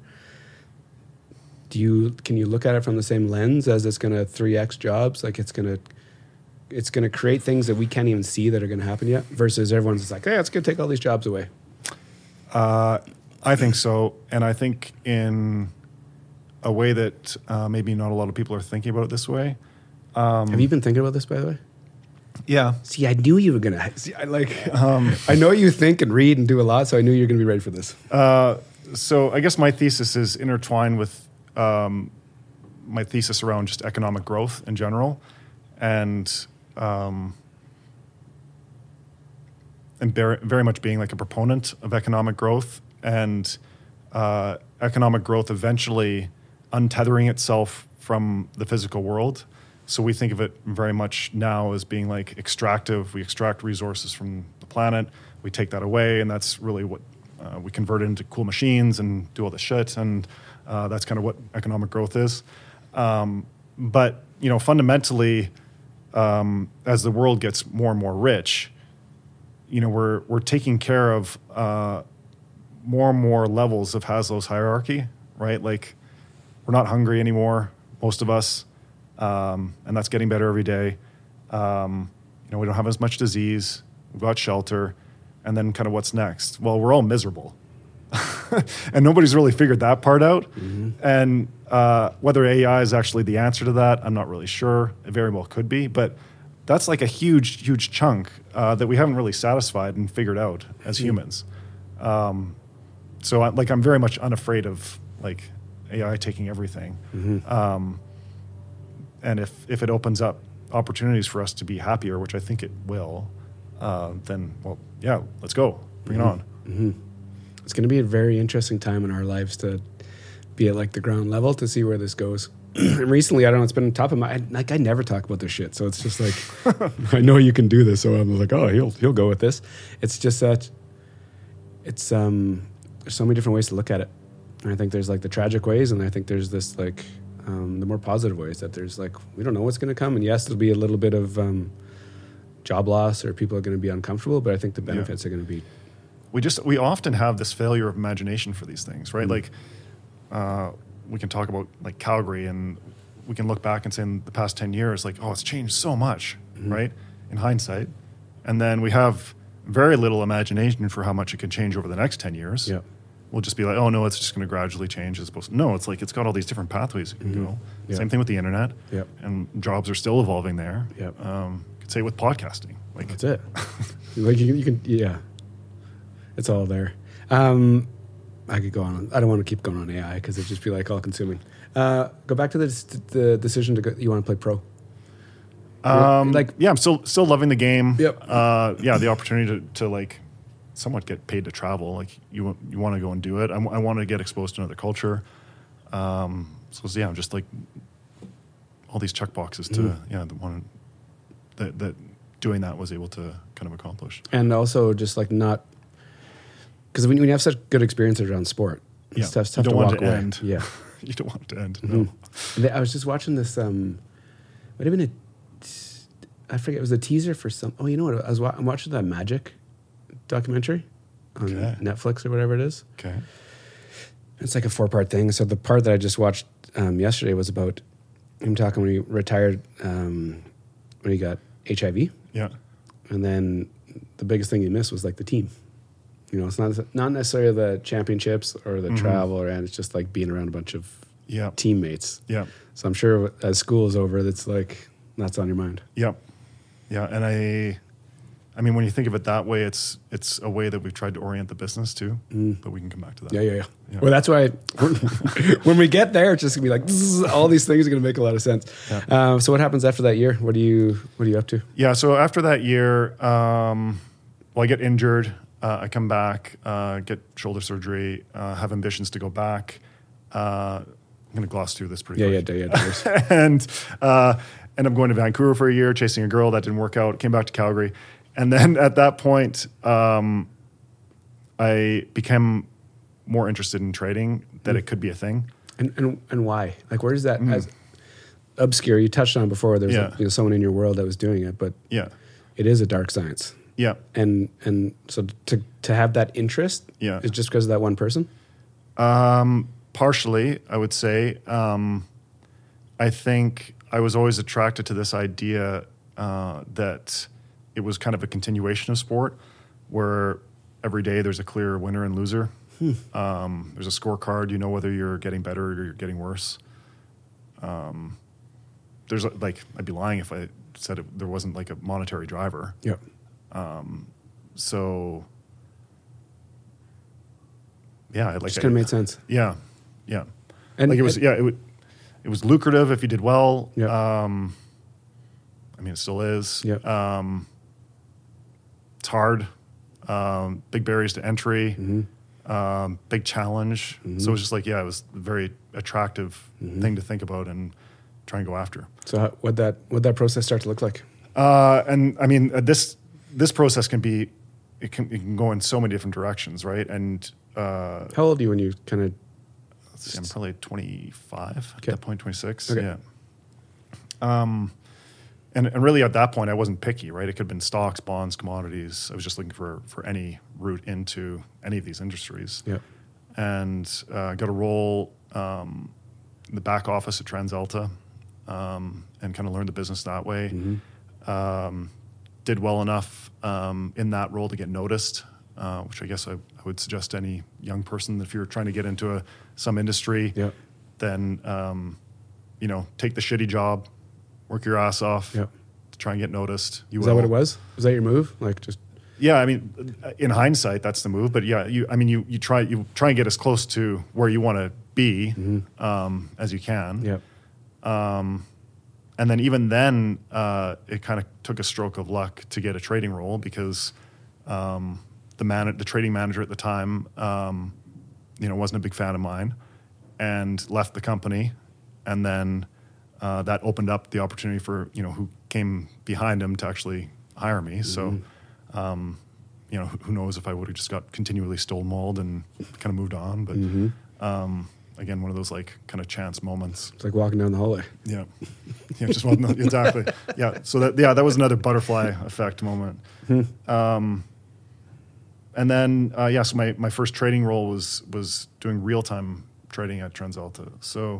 Do you can you look at it from the same lens as it's going to three x jobs? Like it's going to it's going to create things that we can't even see that are going to happen yet. Versus everyone's just like, hey, it's going to take all these jobs away. Uh, I think so, and I think in a way that uh, maybe not a lot of people are thinking about it this way. Um, Have you been thinking about this, by the way? Yeah. See, I knew you were gonna. See, I like. Um, I know you think and read and do a lot, so I knew you were gonna be ready for this. Uh, so I guess my thesis is intertwined with um, my thesis around just economic growth in general, and um, and very, very much being like a proponent of economic growth and uh, economic growth eventually untethering itself from the physical world. So we think of it very much now as being like extractive. We extract resources from the planet, we take that away, and that's really what uh, we convert into cool machines and do all this shit, and uh, that's kind of what economic growth is. Um, but you know, fundamentally, um, as the world gets more and more rich, you know, we're we're taking care of uh, more and more levels of Maslow's hierarchy, right? Like, we're not hungry anymore, most of us. Um, and that's getting better every day. Um, you know, we don't have as much disease. We've got shelter. And then kind of what's next? Well, we're all miserable. And nobody's really figured that part out. Mm-hmm. And uh, whether A I is actually the answer to that, I'm not really sure. It very well could be. But that's like a huge, huge chunk uh, that we haven't really satisfied and figured out as mm-hmm. humans. Um, so I, like, I'm very much unafraid of like A I taking everything. Mm-hmm. Um, And if, if it opens up opportunities for us to be happier, which I think it will, uh, then, well, yeah, let's go. Bring mm-hmm. it on. Mm-hmm. It's going to be a very interesting time in our lives to be at like the ground level to see where this goes. And recently, I don't know, it's been on top of my, like I never talk about this shit. So it's just like, I know you can do this. So I'm like, oh, he'll, he'll go with this. It's just that it's, um, there's so many different ways to look at it. And I think there's like the tragic ways. And I think there's this like, Um, the more positive ways that there's like, we don't know what's going to come. And yes, there'll be a little bit of um, job loss or people are going to be uncomfortable, but I think the benefits yeah. are going to be. We just, we often have this failure of imagination for these things, right? Mm-hmm. Like uh, we can talk about like Calgary and we can look back and say in the past ten years, like, oh, it's changed so much, mm-hmm. right? In hindsight. And then we have very little imagination for how much it can change over the next ten years. Yeah. We'll just be like, oh, no, it's just going to gradually change as opposed to, no, it's like it's got all these different pathways it can mm-hmm. go. Yep. Same thing with the internet. Yep. And jobs are still evolving there. Yep. Um, you could say with podcasting. Like, that's it. Like you, you can, yeah. It's all there. Um, I could go on. I don't want to keep going on A I because it'd just be like all consuming. Uh, go back to the, the decision to go, you want to play pro. Um, like, yeah, I'm still still loving the game. Yep. Uh, yeah, the opportunity to, to like somewhat get paid to travel. Like you you want to go and do it. I, I want to get exposed to another culture. Um, so yeah, I'm just like all these check boxes to mm-hmm. yeah, the one that that doing that was able to kind of accomplish. And also just like not, because when you have such good experiences around sport, it's Yeah. tough, it's You tough don't to want walk it to away. end. Yeah. You don't want it to end. Mhm. No. I was just watching this, um, what have been a, I forget, it was a teaser for some, oh, you know what, I was wa- I'm watching that Magic documentary on Okay. Netflix or whatever it is. Okay. It's like a four part thing. So the part that I just watched um, yesterday was about him talking when he retired, um, when he got H I V. Yeah. And then the biggest thing he missed was like the team. You know, it's not not necessarily the championships or the Mhm. travel, or and it's just like being around a bunch of Yeah. teammates. Yeah. So I'm sure as school is over, that's like that's on your mind. Yeah. Yeah. And I, I mean, when you think of it that way, it's it's a way that we've tried to orient the business too. Mm. But we can come back to that. Yeah, yeah, yeah. Yeah. Well, that's why when we get there, it's just gonna be like zzz, all these things are gonna make a lot of sense. Yeah. Um, so what happens after that year? What do you what are you up to? Yeah. So after that year, um, well, I get injured. Uh, I come back, uh, get shoulder surgery, uh, have ambitions to go back. Uh, I'm going to gloss through this pretty Yeah, yeah, quick. yeah, divorce. and uh, end up going to Vancouver for a year, chasing a girl. That didn't work out. Came back to Calgary. And then at that point, um, I became more interested in trading, that Mm. it could be a thing. And and and why? Like, where does that Mm. as obscure? You touched on it before. There's Yeah. like, you know, someone in your world that was doing it, but Yeah. it is a dark science. Yeah. And and so to to have that interest, Yeah. is just because of that one person. Um, partially, I would say. Um, I think I was always attracted to this idea uh, that it was kind of a continuation of sport, where every day there's a clear winner and loser. Hmm. Um, there's a scorecard. You know whether you're getting better or you're getting worse. Um, there's a, like I'd be lying if I said it, there wasn't like a monetary driver. Yep. Um, so yeah, I'd like Just kind of made sense. Yeah, yeah. And like it was, and- yeah, it would, it was lucrative if you did well. Yeah. Um, I mean, it still is. Yeah. Um, it's hard. Um, big barriers to entry. Mhm. Um, big challenge. Mhm. So it was just like, yeah, it was a very attractive Mhm. thing to think about and try and go after. So how, what that what that process start to look like? Uh, and I mean, uh, this this process can be, it can, it can go in so many different directions, right? And uh, How old are you when you kind of? let's see, I'm probably twenty-five Okay. at that point, twenty-six. Okay. Yeah. Um, and, and really at that point, I wasn't picky, right? It could have been stocks, bonds, commodities. I was just looking for, for any route into any of these industries. Yeah. And uh, got a role um, in the back office at TransAlta um, and kind of learned the business that way. Mhm. Um, did well enough um, in that role to get noticed, uh, which I guess I, I would suggest to any young person, if you're trying to get into a, some industry, Yeah. then um, you know, take the shitty job, work your ass off Yeah. to try and get noticed. You Is will. that what it was? Was that your move? Like just Yeah, I mean, in hindsight, that's the move. But yeah, you, I mean, you you try you try and get as close to where you want to be Mhm. um, as you can. yeah. Um, and then even then, uh, it kind of took a stroke of luck to get a trading role because um, the man, the trading manager at the time, um, you know, wasn't a big fan of mine, and left the company, and then uh, that opened up the opportunity for you know who came behind him to actually hire me. So, um, you know, who, who knows if I would have just got continually stonewalled and kind of moved on, but. Mhm. Um, Again, one of those like kind of chance moments. It's like walking down the hallway. Yeah, yeah, just well, no, exactly. Yeah, so that yeah, that was another butterfly effect moment. Um, and then uh, yeah, so my, my first trading role was was doing real time trading at TransAlta. So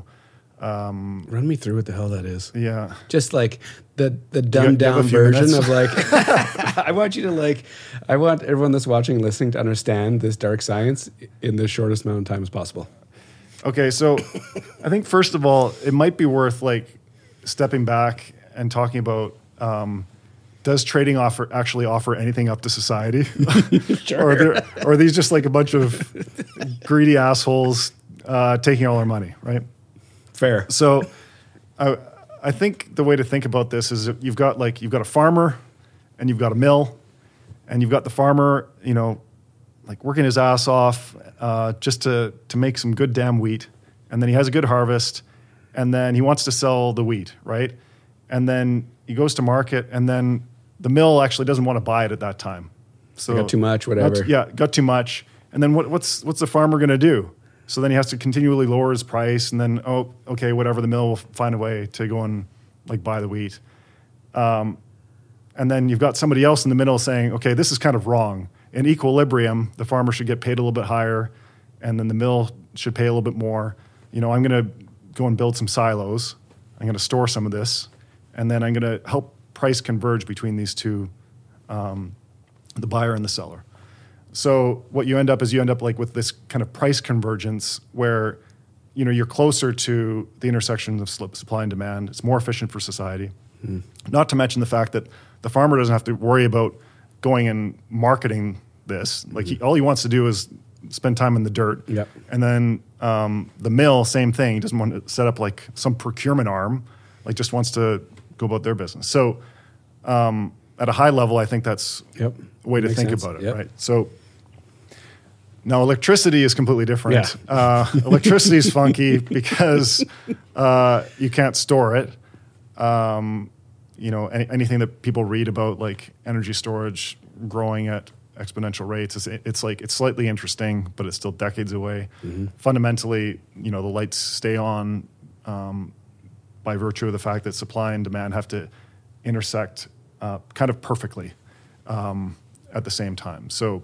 um, Run me through what the hell that is. yeah, Just like the the you dumbed have a down few version minutes? of like I want you to like I want everyone that's watching and listening to understand this dark science in the shortest amount of time as possible. okay. So I think first of all, it might be worth like stepping back and talking about. Um, Does trading offer actually offer anything up to society, or, are there, or are these just like a bunch of greedy assholes uh, taking all our money, right? Fair. So, I, I think the way to think about this is that you've got like you've got a farmer, and you've got a mill, and you've got the farmer, you know, like working his ass off uh, just to to make some good damn wheat, and then he has a good harvest, and then he wants to sell the wheat, right? and then he goes to market, and then the mill actually doesn't want to buy it at that time. So got too much, whatever. Got, yeah, got too much. And then what, what's what's the farmer going to do? So then he has to continually lower his price, and then, oh, okay, whatever, the mill will find a way to go and like buy the wheat. Um, and then you've got somebody else in the middle saying, okay, this is kind of wrong. In equilibrium, the farmer should get paid a little bit higher, and then the mill should pay a little bit more. You know, I'm going to go and build some silos. I'm going to store some of this, and then I'm going to help price converge between these two, um, the buyer and the seller. So what you end up is you end up like with this kind of price convergence where, you know, you're closer to the intersection of supply and demand. It's more efficient for society. Mm. Not to mention the fact that the farmer doesn't have to worry about going and marketing this. Like he, all he wants to do is spend time in the dirt. Yep. And then um, the mill, same thing. He doesn't want to set up like some procurement arm. Like just wants to go about their business. So um, at a high level, I think that's yep. a way to Makes think sense. about it, Yep. right? So now electricity is completely different. Yeah. Uh, electricity is funky because uh, you can't store it. Um, you know, any, anything that people read about like energy storage growing at exponential rates, it's, it's like it's slightly interesting, but it's still decades away. Mm-hmm. Fundamentally, you know, the lights stay on um, by virtue of the fact that supply and demand have to intersect uh, kind of perfectly um, at the same time. So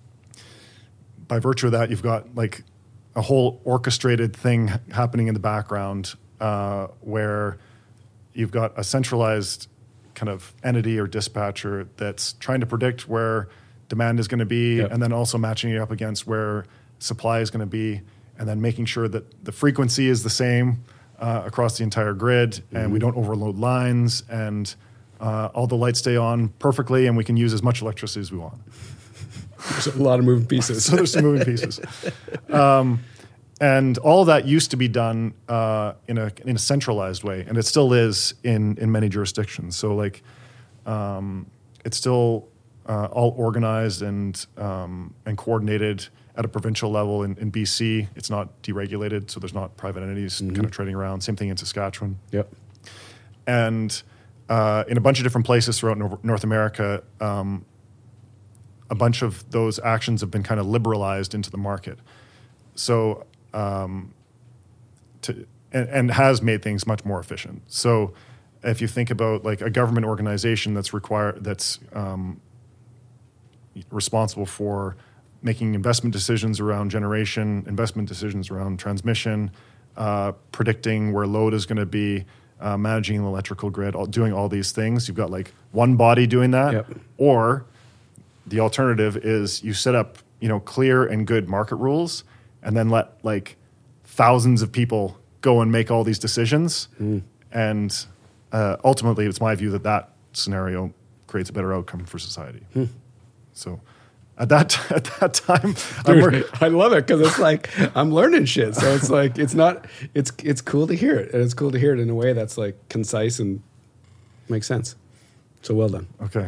by virtue of that, you've got like a whole orchestrated thing happening in the background uh, where you've got a centralized kind of entity or dispatcher that's trying to predict where demand is going to be, yep. and then also matching it up against where supply is going to be, and then making sure that the frequency is the same uh, across the entire grid, mm-hmm. and we don't overload lines, and uh, all the lights stay on perfectly, and we can use as much electricity as we want. There's a lot of moving pieces. So there's some moving pieces. Um, and all of that used to be done uh, in a in a centralized way, and it still is in in many jurisdictions. So like, um, it's still uh, all organized and um, and coordinated at a provincial level. In, in B C, it's not deregulated, so there's not private entities mm-hmm. kind of trading around. Same thing in Saskatchewan. Yep. And uh, in a bunch of different places throughout Nor- North America, um, a bunch of those actions have been kind of liberalized into the market. So. Um, to, and, and has made things much more efficient. So if you think about like a government organization that's required, that's um, responsible for making investment decisions around generation, investment decisions around transmission, uh, predicting where load is going to be, uh, managing the electrical grid, all, doing all these things, you've got like one body doing that. Yep. Or the alternative is you set up, you know, clear and good market rules, and then let like thousands of people go and make all these decisions. Mm. And uh, ultimately, it's my view that that scenario creates a better outcome for society. Mm. So at that at that time, Dude, I'm I love it because it's like I'm learning shit. So it's like it's not it's it's cool to hear it, and it's cool to hear it in a way that's like concise and makes sense. So well done. Okay.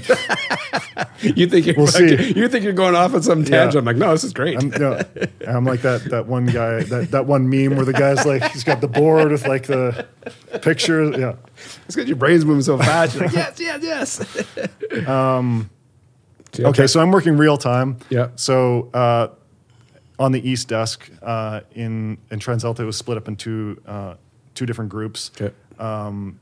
you think you're we'll fucking, you think you're going off on some tangent. Yeah. I'm like, no, this is great. I'm, no, I'm like that that one guy, that, that one meme where the guy's like, he's got the board with like the picture. Yeah. It's because your brain's moving so fast. You're like, yes, yes, yes. um, so okay, so I'm working real time. Yeah. So uh, on the East desk uh, in in TransAlta, it was split up into uh, two different groups. Okay. Um,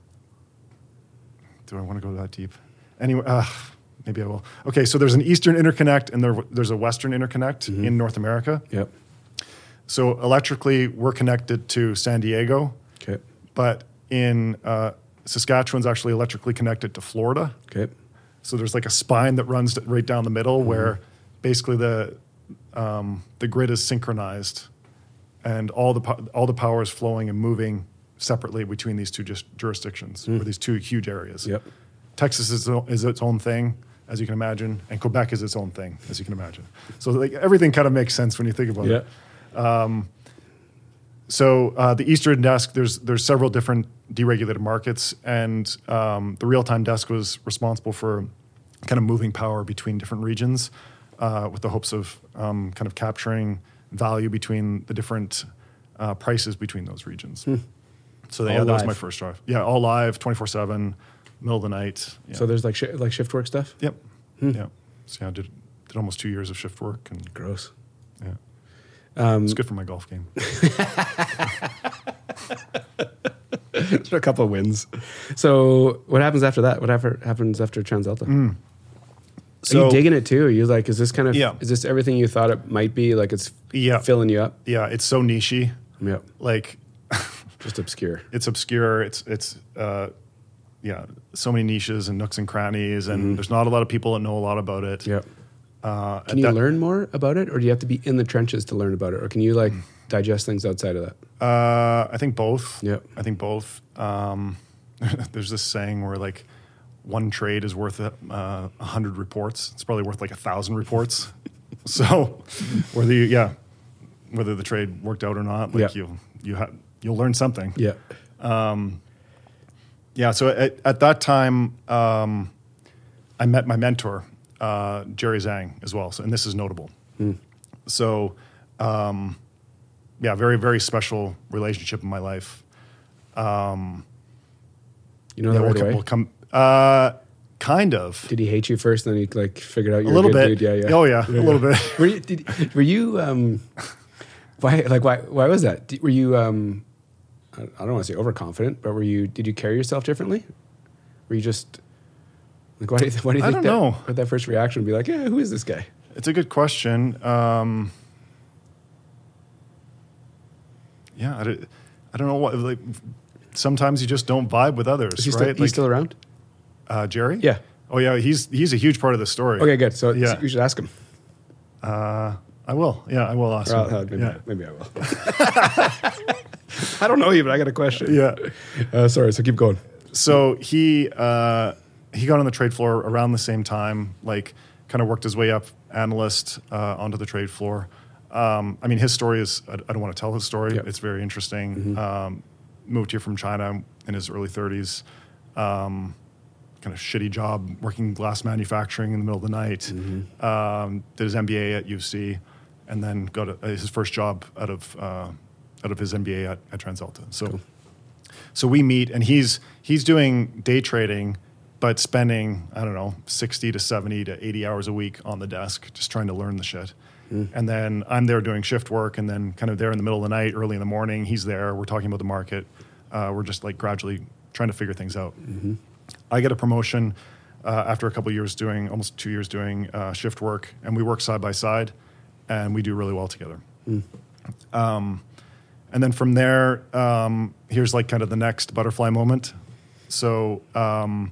do I want to go that deep? Anyway, uh, maybe I will. Okay, so there's an Eastern interconnect and there, there's a Western interconnect mm-hmm. in North America. Yep. So electrically, we're connected to San Diego. Okay. But in uh, Saskatchewan's actually electrically connected to Florida. Okay. So there's like a spine that runs right down the middle mm-hmm. where basically the um, the grid is synchronized, and all the po- all the power is flowing and moving separately between these two just jurisdictions mm. or these two huge areas. Yep. Texas is, is its own thing, as you can imagine, and Quebec is its own thing, as you can imagine. So like everything kind of makes sense when you think about yeah. it. Um, so uh, the Eastern desk, there's there's several different deregulated markets, and um, the real-time desk was responsible for kind of moving power between different regions uh, with the hopes of um, kind of capturing value between the different uh, prices between those regions. Hmm. So All yeah, that was live. my first drive. Yeah, all live, twenty-four seven, middle of the night. Yeah. So there's like shi like shift work stuff. Yep. Hmm. Yeah. So yeah, I did did almost two years of shift work, and Gross. yeah, Um, it's good for my golf game. There's a couple of wins. So what happens after that? What happen- happens after TransAlta? Are So you digging it too? Are you like, is this kind of, Yeah. is this everything you thought it might be? Like it's Yeah. filling you up? yeah, it's so nichey. Yeah. Like Just obscure. it's obscure. It's it's uh, yeah, so many niches and nooks and crannies, and there's not a lot of people that know a lot about it. Yeah. Uh, Can at you that- learn more about it, or do you have to be in the trenches to learn about it? Or can you like digest things outside of that? Uh, I think both. Yeah. I think both. Um, there's this saying where like one trade is worth a uh, a hundred reports. It's probably worth like a thousand reports. So whether you, yeah, whether the trade worked out or not, like Yeah. you you ha- you'll learn something. Yeah. Yeah. So at, at that time, um, I met my mentor, uh, Jerry Zhang, as well. So, and this is notable. So, um, yeah, very, very special relationship in my life. You know Yeah, that we'll, right co- away? we'll come, uh, kind of. Did he hate you first, and then he like figured out A you're little a good bit. dude? Yeah, yeah. Oh, yeah, a little bit. Were you? Did, were you? Um, why? Like why? Why was that? Did- Were you? Um, I I don't want to say overconfident, but were you? Did you carry yourself differently? Were you just like why do you? Th- why do you I think don't that? know. What that first reaction would be like? Yeah, who is this guy? It's a good question. Um, yeah, I, don't- I don't know what, like, sometimes you just don't vibe with others, Is he right? still, Like, he's still around? uh, Jerry? Yeah. Oh, yeah, he's he's a huge part of the story. Okay, good. So Yeah. you should ask him. Uh, I will. Yeah, I will ask Or him. I'll- uh, maybe, yeah. maybe I will. I don't know you, but I got a question. Yeah. Uh, sorry. So keep going. So he uh, he got on the trade floor around the same time, like kind of worked his way up analyst uh, onto the trade floor. Um, I mean, his story is, I, I don't want to tell his story. Yep. It's very interesting. Mm-hmm. Um, moved here from China in his early thirties. Um, kind of shitty job working glass manufacturing in the middle of the night. Mm-hmm. Um, did his M B A at U C, and then got a, his first job out of uh, out of his M B A at, at TransAlta. So, Cool. so we meet, and he's he's doing day trading, but spending I don't know sixty to seventy to eighty hours a week on the desk, just trying to learn the shit. Mm. And then I'm there doing shift work, and then kind of there in the middle of the night, early in the morning, he's there. We're talking about the market. Uh, we're just like gradually trying to figure things out. Mm-hmm. I get a promotion uh, after a couple of years doing, almost two years doing uh, shift work, and we work side by side, and we do really well together. Mm. Um, and then from there, um, here's like kind of the next butterfly moment. So, um,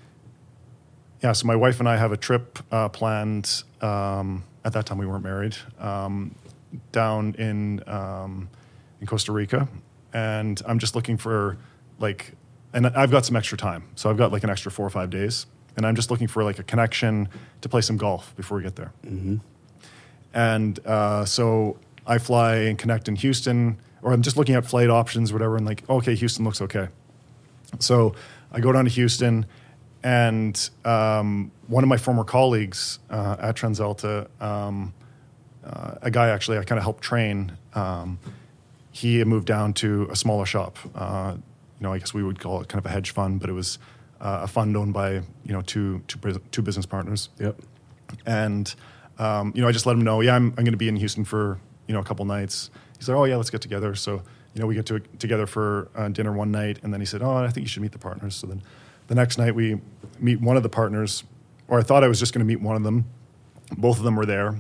yeah, so my wife and I have a trip uh, planned. Um, at that time, we weren't married. Um, down in um, in Costa Rica, and I'm just looking for like, and I've got some extra time, so I've got like an extra four or five days, and I'm just looking for like a connection to play some golf before we get there. Mm-hmm. And uh, so I fly and connect in Houston, or I'm just looking at flight options, whatever, and like, okay, Houston looks okay. So I go down to Houston, and um, one of my former colleagues uh, at TransAlta, um, uh, a guy actually I kind of helped train, um, he had moved down to a smaller shop. Uh, you know, I guess we would call it kind of a hedge fund, but it was uh, a fund owned by you know two two, bus- two business partners. Yep. And um, you know, I just let him know, yeah, I'm I'm going to be in Houston for you know a couple nights. He said, oh yeah, let's get together. So you know, we get to together for uh, dinner one night, and then he said, oh, I think you should meet the partners. So then the next night we meet one of the partners, or I thought I was just going to meet one of them. Both of them were there.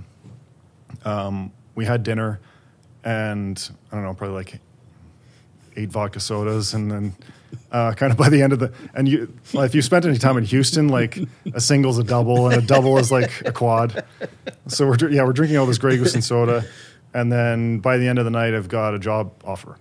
Um, we had dinner, and I don't know, probably like eight vodka sodas, and then uh, kind of by the end of the and you, well, if you spent any time in Houston, like a single's a double, and a double is like a quad. So we're dr- yeah, we're drinking all this Grey Goose and soda, and then by the end of the night, I've got a job offer.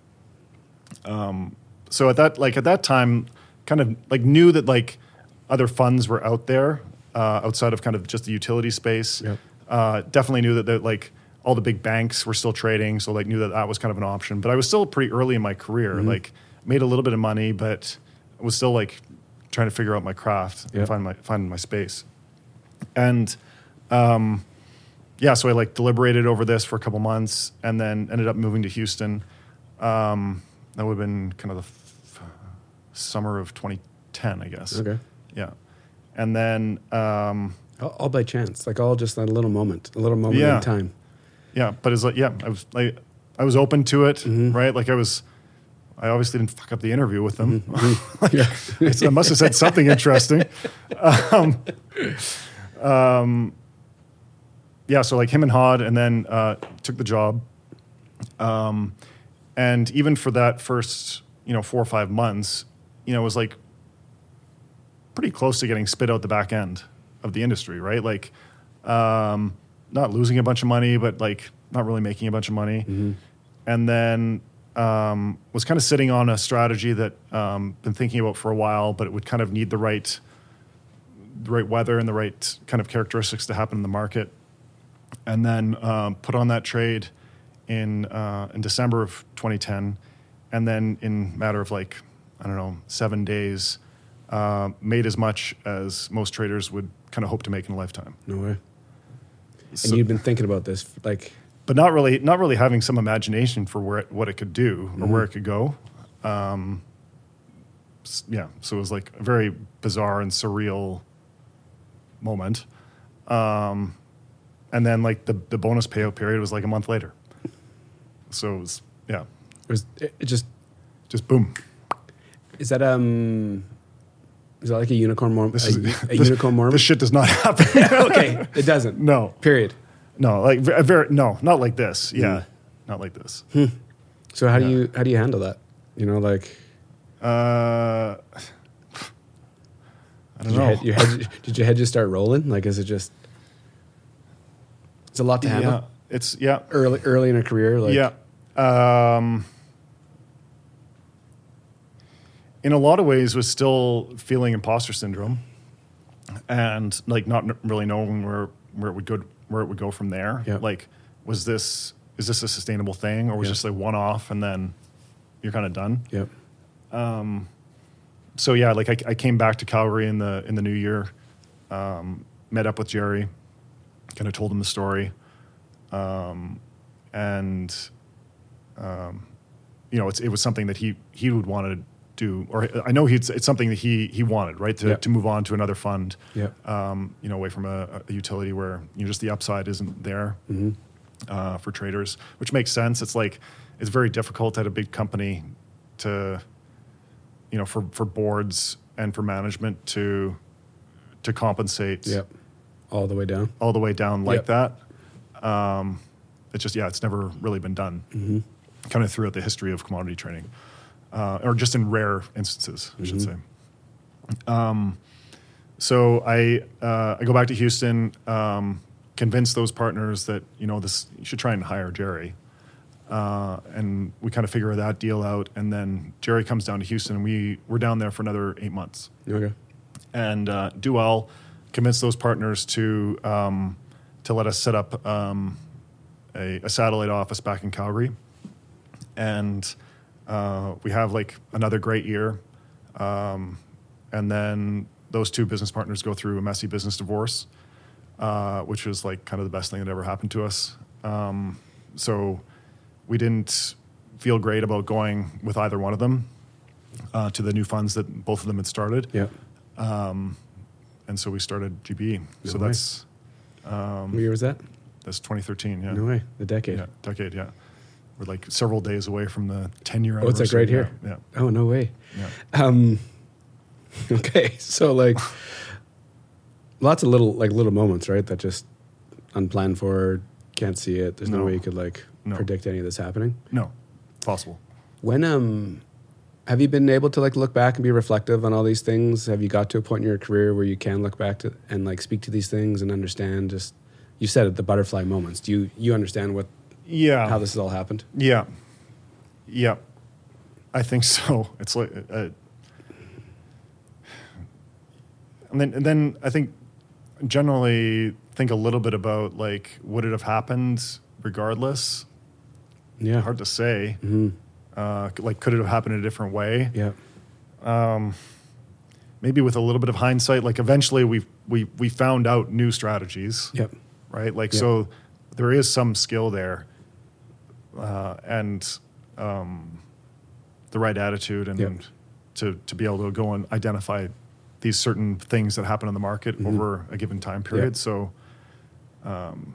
Um, so at that like at that time, kind of like knew that like other funds were out there uh, outside of kind of just the utility space. Yep. Uh, definitely knew that, that like all the big banks were still trading, so like knew that that was kind of an option. But I was still pretty early in my career. Mm-hmm. Like made a little bit of money, but I was still like trying to figure out my craft Yep. and find my find my space. And um, yeah, so I like deliberated over this for a couple months, and then ended up moving to Houston. Um, that would have been kind of the f- summer of twenty ten, I guess. Okay. Yeah. And then, um, all, all by chance, like all just a little moment, a little moment Yeah. in time. yeah, but it's like, yeah, I was like, I was open to it, Mm-hmm. right? Like I was, I obviously didn't fuck up the interview with them. Mm-hmm. Like, Yeah. I must have said something interesting. Um, um, yeah, so like him and Hod, and then uh, took the job. Um, and even for that first, you know, four or five months, you know, it was like pretty close to getting spit out the back end of the industry, right? Like, um, not losing a bunch of money, but like not really making a bunch of money. Mm-hmm. And then um, was kind of sitting on a strategy that um, been thinking about for a while, but it would kind of need the right, the right weather and the right kind of characteristics to happen in the market. And then um, put on that trade in uh, in December of twenty ten, and then in a matter of like I don't know seven days, uh, made as much as most traders would kind of hope to make in a lifetime. No way. So- And you've been thinking about this, like, but not really, not really having some imagination for where it, what it could do or Mm-hmm. where it could go. Um, s- yeah, so it was like a very bizarre and surreal moment. Um, and then like the the bonus payout period was like a month later. So it was yeah, it was it it just just boom. is that um is that like a unicorn mormon? This A, is a this, unicorn mormon? This shit does not happen. Okay, it doesn't. No, Period. no, like ve- very no, not like this. Yeah, Mm. not like this. So how do Yeah. you how do you handle that? You know, like Uh, I don't did your, know. head, your head did your head just start rolling? Like, is it just? It's a lot to handle Yeah, it's yeah, early early in a career. Like, yeah. Um, in a lot of ways, was still feeling imposter syndrome, and like not n- really knowing where where it would go where it would go from there. Yeah. Like, was this is this a sustainable thing, or was Yeah. it just like one off and then you're kind of done? Yep. So yeah, like I, I came back to Calgary in the in the new year, um, met up with Jerry, kind of told him the story, um, and um, you know it's, it was something that he he would want to do, or I know he's it's something that he he wanted, right, to Yeah. to move on to another fund, Yeah. um, you know, away from a, a utility where you know just the upside isn't there Mm-hmm. uh, for traders, which makes sense. It's like it's very difficult at a big company to, you know, for, for boards and for management to to compensate Yep. All the way down. all the way down like Yep. that. Um, it's just yeah, it's never really been done. Mm-hmm. Kind of throughout the history of commodity trading, uh, or just in rare instances, I should say. Um, so I uh, I go back to Houston, um, convince those partners that you know this you should try and hire Jerry. Uh, and we kind of figure that deal out, and then Jerry comes down to Houston, and we we're down there for another eight months, Okay. and uh, do well, convince those partners to um, to let us set up um, a, a satellite office back in Calgary, and uh, we have like another great year, um, and then those two business partners go through a messy business divorce, uh, which was like kind of the best thing that ever happened to us. Um, so. We didn't feel great about going with either one of them uh, to the new funds that both of them had started. Yeah. And so we started G B. No so way. that's What year was that? that's twenty thirteen. Yeah. No way. The decade. Yeah. Decade. Yeah. We're like several days away from the ten year Oh, it's anniversary. like right here. Yeah. Oh, no way. Yeah. Um, okay, so like lots of little like little moments, right? That just unplanned for, can't see it. There's no, No. way you could like No. predict any of this happening. No. Possible. When um, have you been able to like look back and be reflective on all these things? Have you got to a point in your career where you can look back to and like speak to these things and understand? Just you said it, the butterfly moments. Do you you understand what Yeah. how this has all happened? Yeah. Yeah. I think so. It's like, uh, and then, and then I think generally think a little bit about like, would it have happened regardless? Yeah. Hard to say. Mm-hmm. Uh, like, could it have happened in a different way? Yeah. Maybe with a little bit of hindsight, like eventually we we we found out new strategies, Yep. right? Like, Yeah. so there is some skill there, uh, and um, the right attitude and Yep. to to be able to go and identify these certain things that happen in the market Mm-hmm. over a given time period. Yeah. So, um,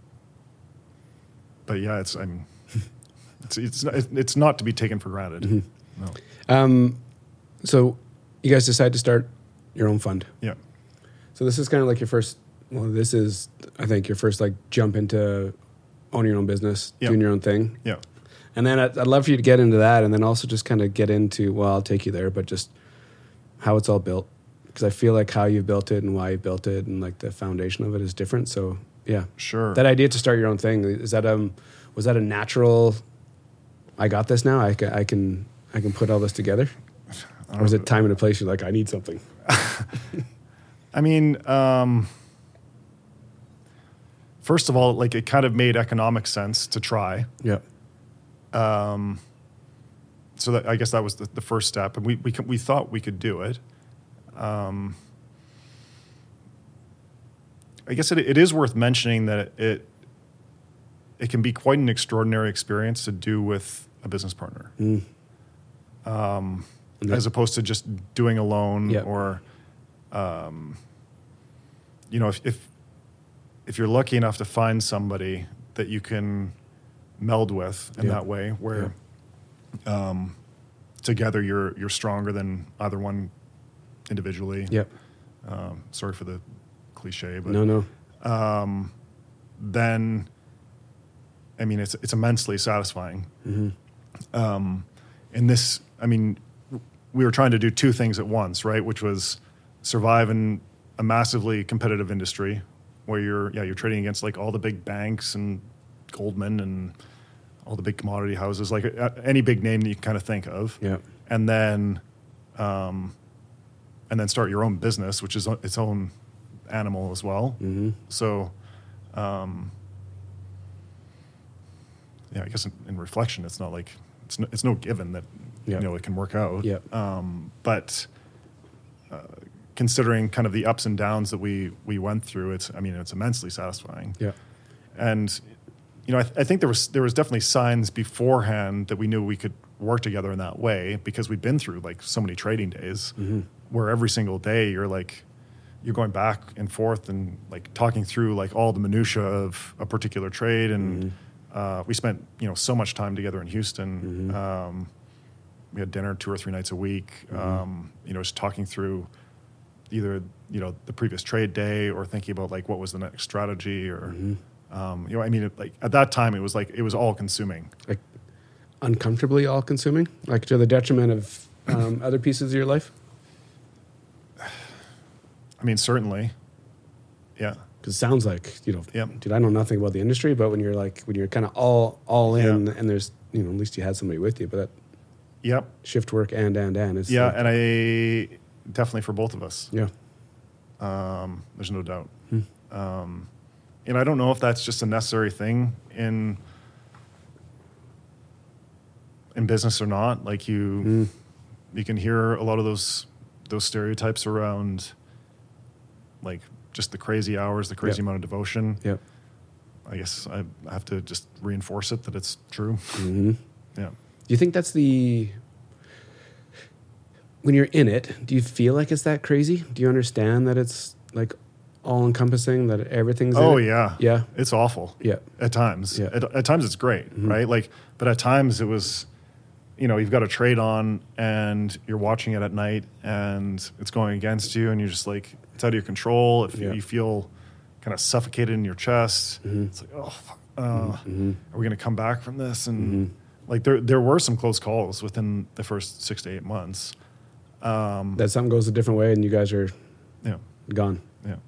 but yeah, it's I'm, it's it's not, it's not to be taken for granted. Mm-hmm. No. Um, so you guys decide to start your own fund. Yeah. So this is kind of like your first. Well, this is I think your first like jump into owning your own business, Yeah. doing your own thing. Yeah. And then I'd, I'd love for you to get into that, and then also just kind of get into. Well, I'll take you there, but just how it's all built, because I feel like how you've built it and why you built it, and like the foundation of it is different. So yeah, Sure. that idea to start your own thing, is that um was that a natural? I got this now. I can I can I can put all this together. Or was it time and a place? You're like, I need something. I mean, um, first of all, like it kind of made economic sense to try. Yeah. Um, so that, I guess that was the, the first step, and we we we thought we could do it. Um, I guess it, it is worth mentioning that it it can be quite an extraordinary experience to do with a business partner, Mm. um, And that- as opposed to just doing alone. Yep. Or, um, you know, if, if if you're lucky enough to find somebody that you can meld with in Yeah. that way, where um, together you're you're stronger than either one individually. Yep. Um, sorry for the cliche, but No, no. um, then I mean it's it's immensely satisfying. Mm-hmm. Um, and this, I mean, we were trying to do two things at once, right? Which was survive in a massively competitive industry where you're yeah you're trading against like all the big banks and Goldman and all the big commodity houses, like uh, any big name that you can kind of think of. Yeah. And then, um, and then start your own business, which is its own animal as well. Mm-hmm. So, um, yeah, I guess in, in reflection, it's not like it's no, it's no given that Yeah. you know it can work out. Yeah. Um, but uh, considering kind of the ups and downs that we we went through, it's I mean it's immensely satisfying. Yeah. And you know, I, th- I think there was there was definitely signs beforehand that we knew we could work together in that way because we'd been through like so many trading days Mm-hmm. where every single day you're like you're going back and forth and like talking through like all the minutia of a particular trade, and Mm-hmm. uh, we spent you know so much time together in Houston. Mm-hmm. Um, we had dinner two or three nights a week. Mm-hmm. Um, you know, just talking through either you know the previous trade day or thinking about like what was the next strategy or. Mm-hmm. Um, you know, I mean, it, like at that time, it was like it was all consuming. Like uncomfortably all consuming, like to the detriment of um, other pieces of your life. I mean, certainly, yeah, Because it sounds like, you know, Yep. dude, I know nothing about the industry, but when you're like, when you're kind of all all in, Yeah. and there's, you know, at least you had somebody with you, but that yep, shift work and and and is yeah, like, and I definitely for both of us. yeah, Um, there's no doubt. Hmm. Um, and I don't know if that's just a necessary thing in in business or not. Like you, Mm. you can hear a lot of those those stereotypes around, like just the crazy hours, the crazy Yep. amount of devotion. yeah. I guess I have to just reinforce it that it's true. Mm-hmm. Yeah. Do you think that's the when you're in it? Do you feel like it's that crazy? Do you understand that it's like all encompassing, that everything's Oh in it? yeah. Yeah. It's awful. Yeah. At times. Yeah. At, at times it's great, Mhm. right? Like, but at times it was, you know, you've got a trade on and you're watching it at night and it's going against you and you're just like, it's out of your control. If Yeah. you feel kind of suffocated in your chest, Mhm. it's like, oh, fuck, uh, Mhm. are we going to come back from this? And Mhm. like there, there were some close calls within the first six to eight months. Um, That something goes a different way and you guys are yeah. gone. Yeah.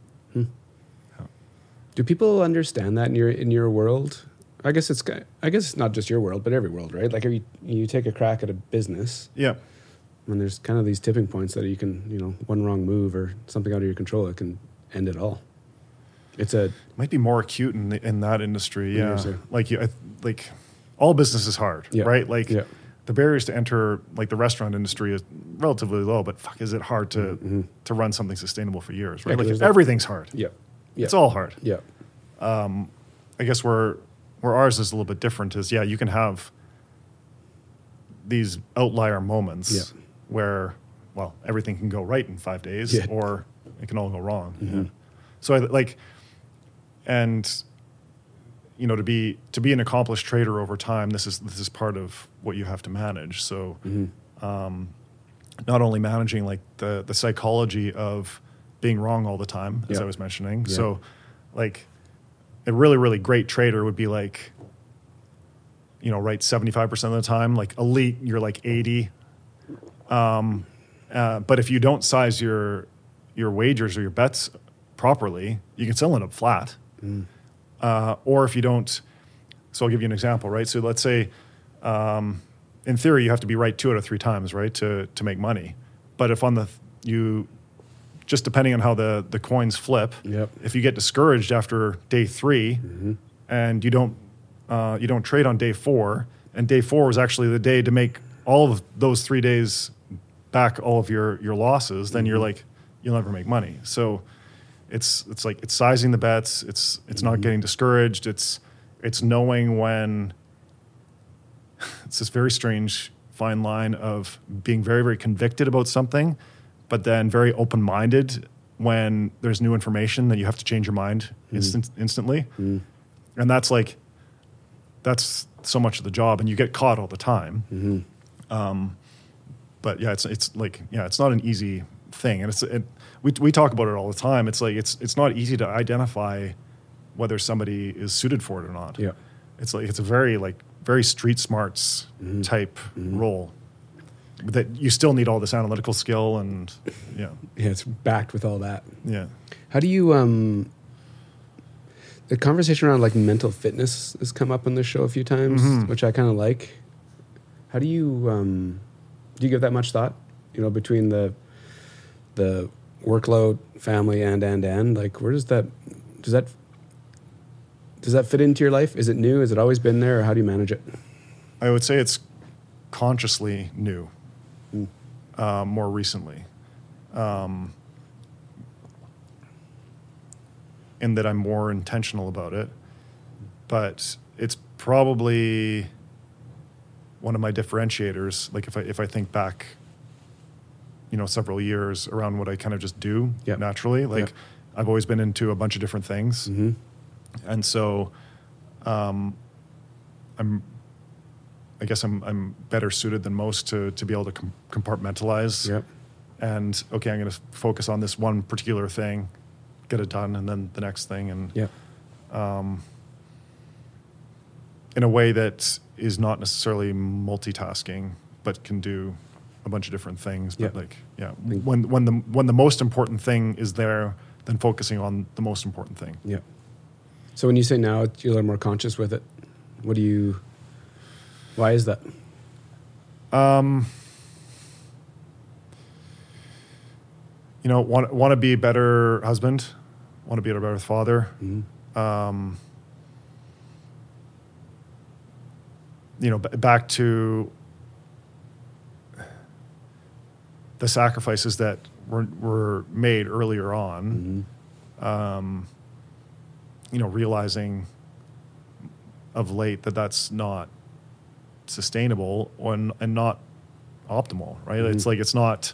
Do people understand that in your in your world? I guess it's ki- I guess it's not just your world, but every world, right? Like if you, you take a crack at a business, Yeah. and there's kind of these tipping points that you can, you know, one wrong move or something out of your control, it can end it all. It's a Might be more acute in the, in that industry, Yeah, yeah. so- Like you, I, like all business is hard, Yeah. right? Like Yeah. the barriers to enter, like the restaurant industry, is relatively low. But fuck, is it hard to Mhm. to run something sustainable for years, Yeah, right? 'cause like there's that- everything's hard. yeah, yeah, It's all hard. yeah, Um, I guess where where ours is a little bit different is yeah, you can have these outlier moments Yeah. where well, everything can go right in five days, Yeah. or it can all go wrong. Mm-hmm. Yeah. So I like, and you know, to be to be an accomplished trader over time, this is this is part of what you have to manage. So, Mm-hmm. um, not only managing like the the psychology of being wrong all the time, as Yeah. I was mentioning. Yeah. So, like, a really really great trader would be like, you know, right seventy-five percent of the time. Like elite, you're like eighty. Um, uh, but if you don't size your your wagers or your bets properly, you can still end up flat. Mm. Uh, or if you don't, so I'll give you an example, right? So let's say, um, in theory, you have to be right two out of three times, right, to to make money. But if on the you, just depending on how the the coins flip, Yep. if you get discouraged after day three, Mm-hmm. and you don't uh, you don't trade on day four, and day four was actually the day to make all of those three days back all of your your losses, then you're like, you'll never make money. So it's it's like it's sizing the bets, it's it's not getting discouraged, it's it's knowing when it's this very strange fine line of being very very convicted about something, but then very open-minded when there's new information that you have to change your mind instant, instantly. Mm. And that's like that's so much of the job, and you get caught all the time. Mm-hmm. Um, but yeah, it's it's like yeah, it's not an easy thing, and it's it, we we talk about it all the time. It's like it's it's not easy to identify whether somebody is suited for it or not. Yeah. It's like it's a very like very street smarts Mm-hmm. type Mm-hmm. role that you still need all this analytical skill and yeah Yeah, it's backed with all that. yeah. How do you um the conversation around like mental fitness has come up on this show a few times, Mhm. which I kind of like. How do you um do you give that much thought? You know, between the the workload, family, and and and like, where does that does that does that fit into your life? Is it new? Has it always been there, or how do you manage it? I would say it's consciously new, Mm. uh, more recently, um, in that I'm more intentional about it. But it's probably one of my differentiators. Like if I if I think back, you know, several years around what I kind of just do Yep. naturally. Like Yep. I've always been into a bunch of different things, Mm-hmm. and so um, I'm. I guess I'm I'm better suited than most to to be able to com- compartmentalize. Yep. And okay, I'm going to focus on this one particular thing, get it done, and then the next thing, and Yep. um, in a way that is not necessarily multitasking, but can do a bunch of different things. But Yep. like, yeah, Think- when when the when the most important thing is there, then focusing on the most important thing. Yep. So when you say now you're a little more conscious with it, what do you? Why is that? Um, you know, want want to be a better husband, want to be a better father. Mm-hmm. Um, you know, b- back to the sacrifices that were were made earlier on. Mm-hmm. Um, you know, realizing of late that that's not sustainable and, and not optimal, right? Mhm. It's like it's not.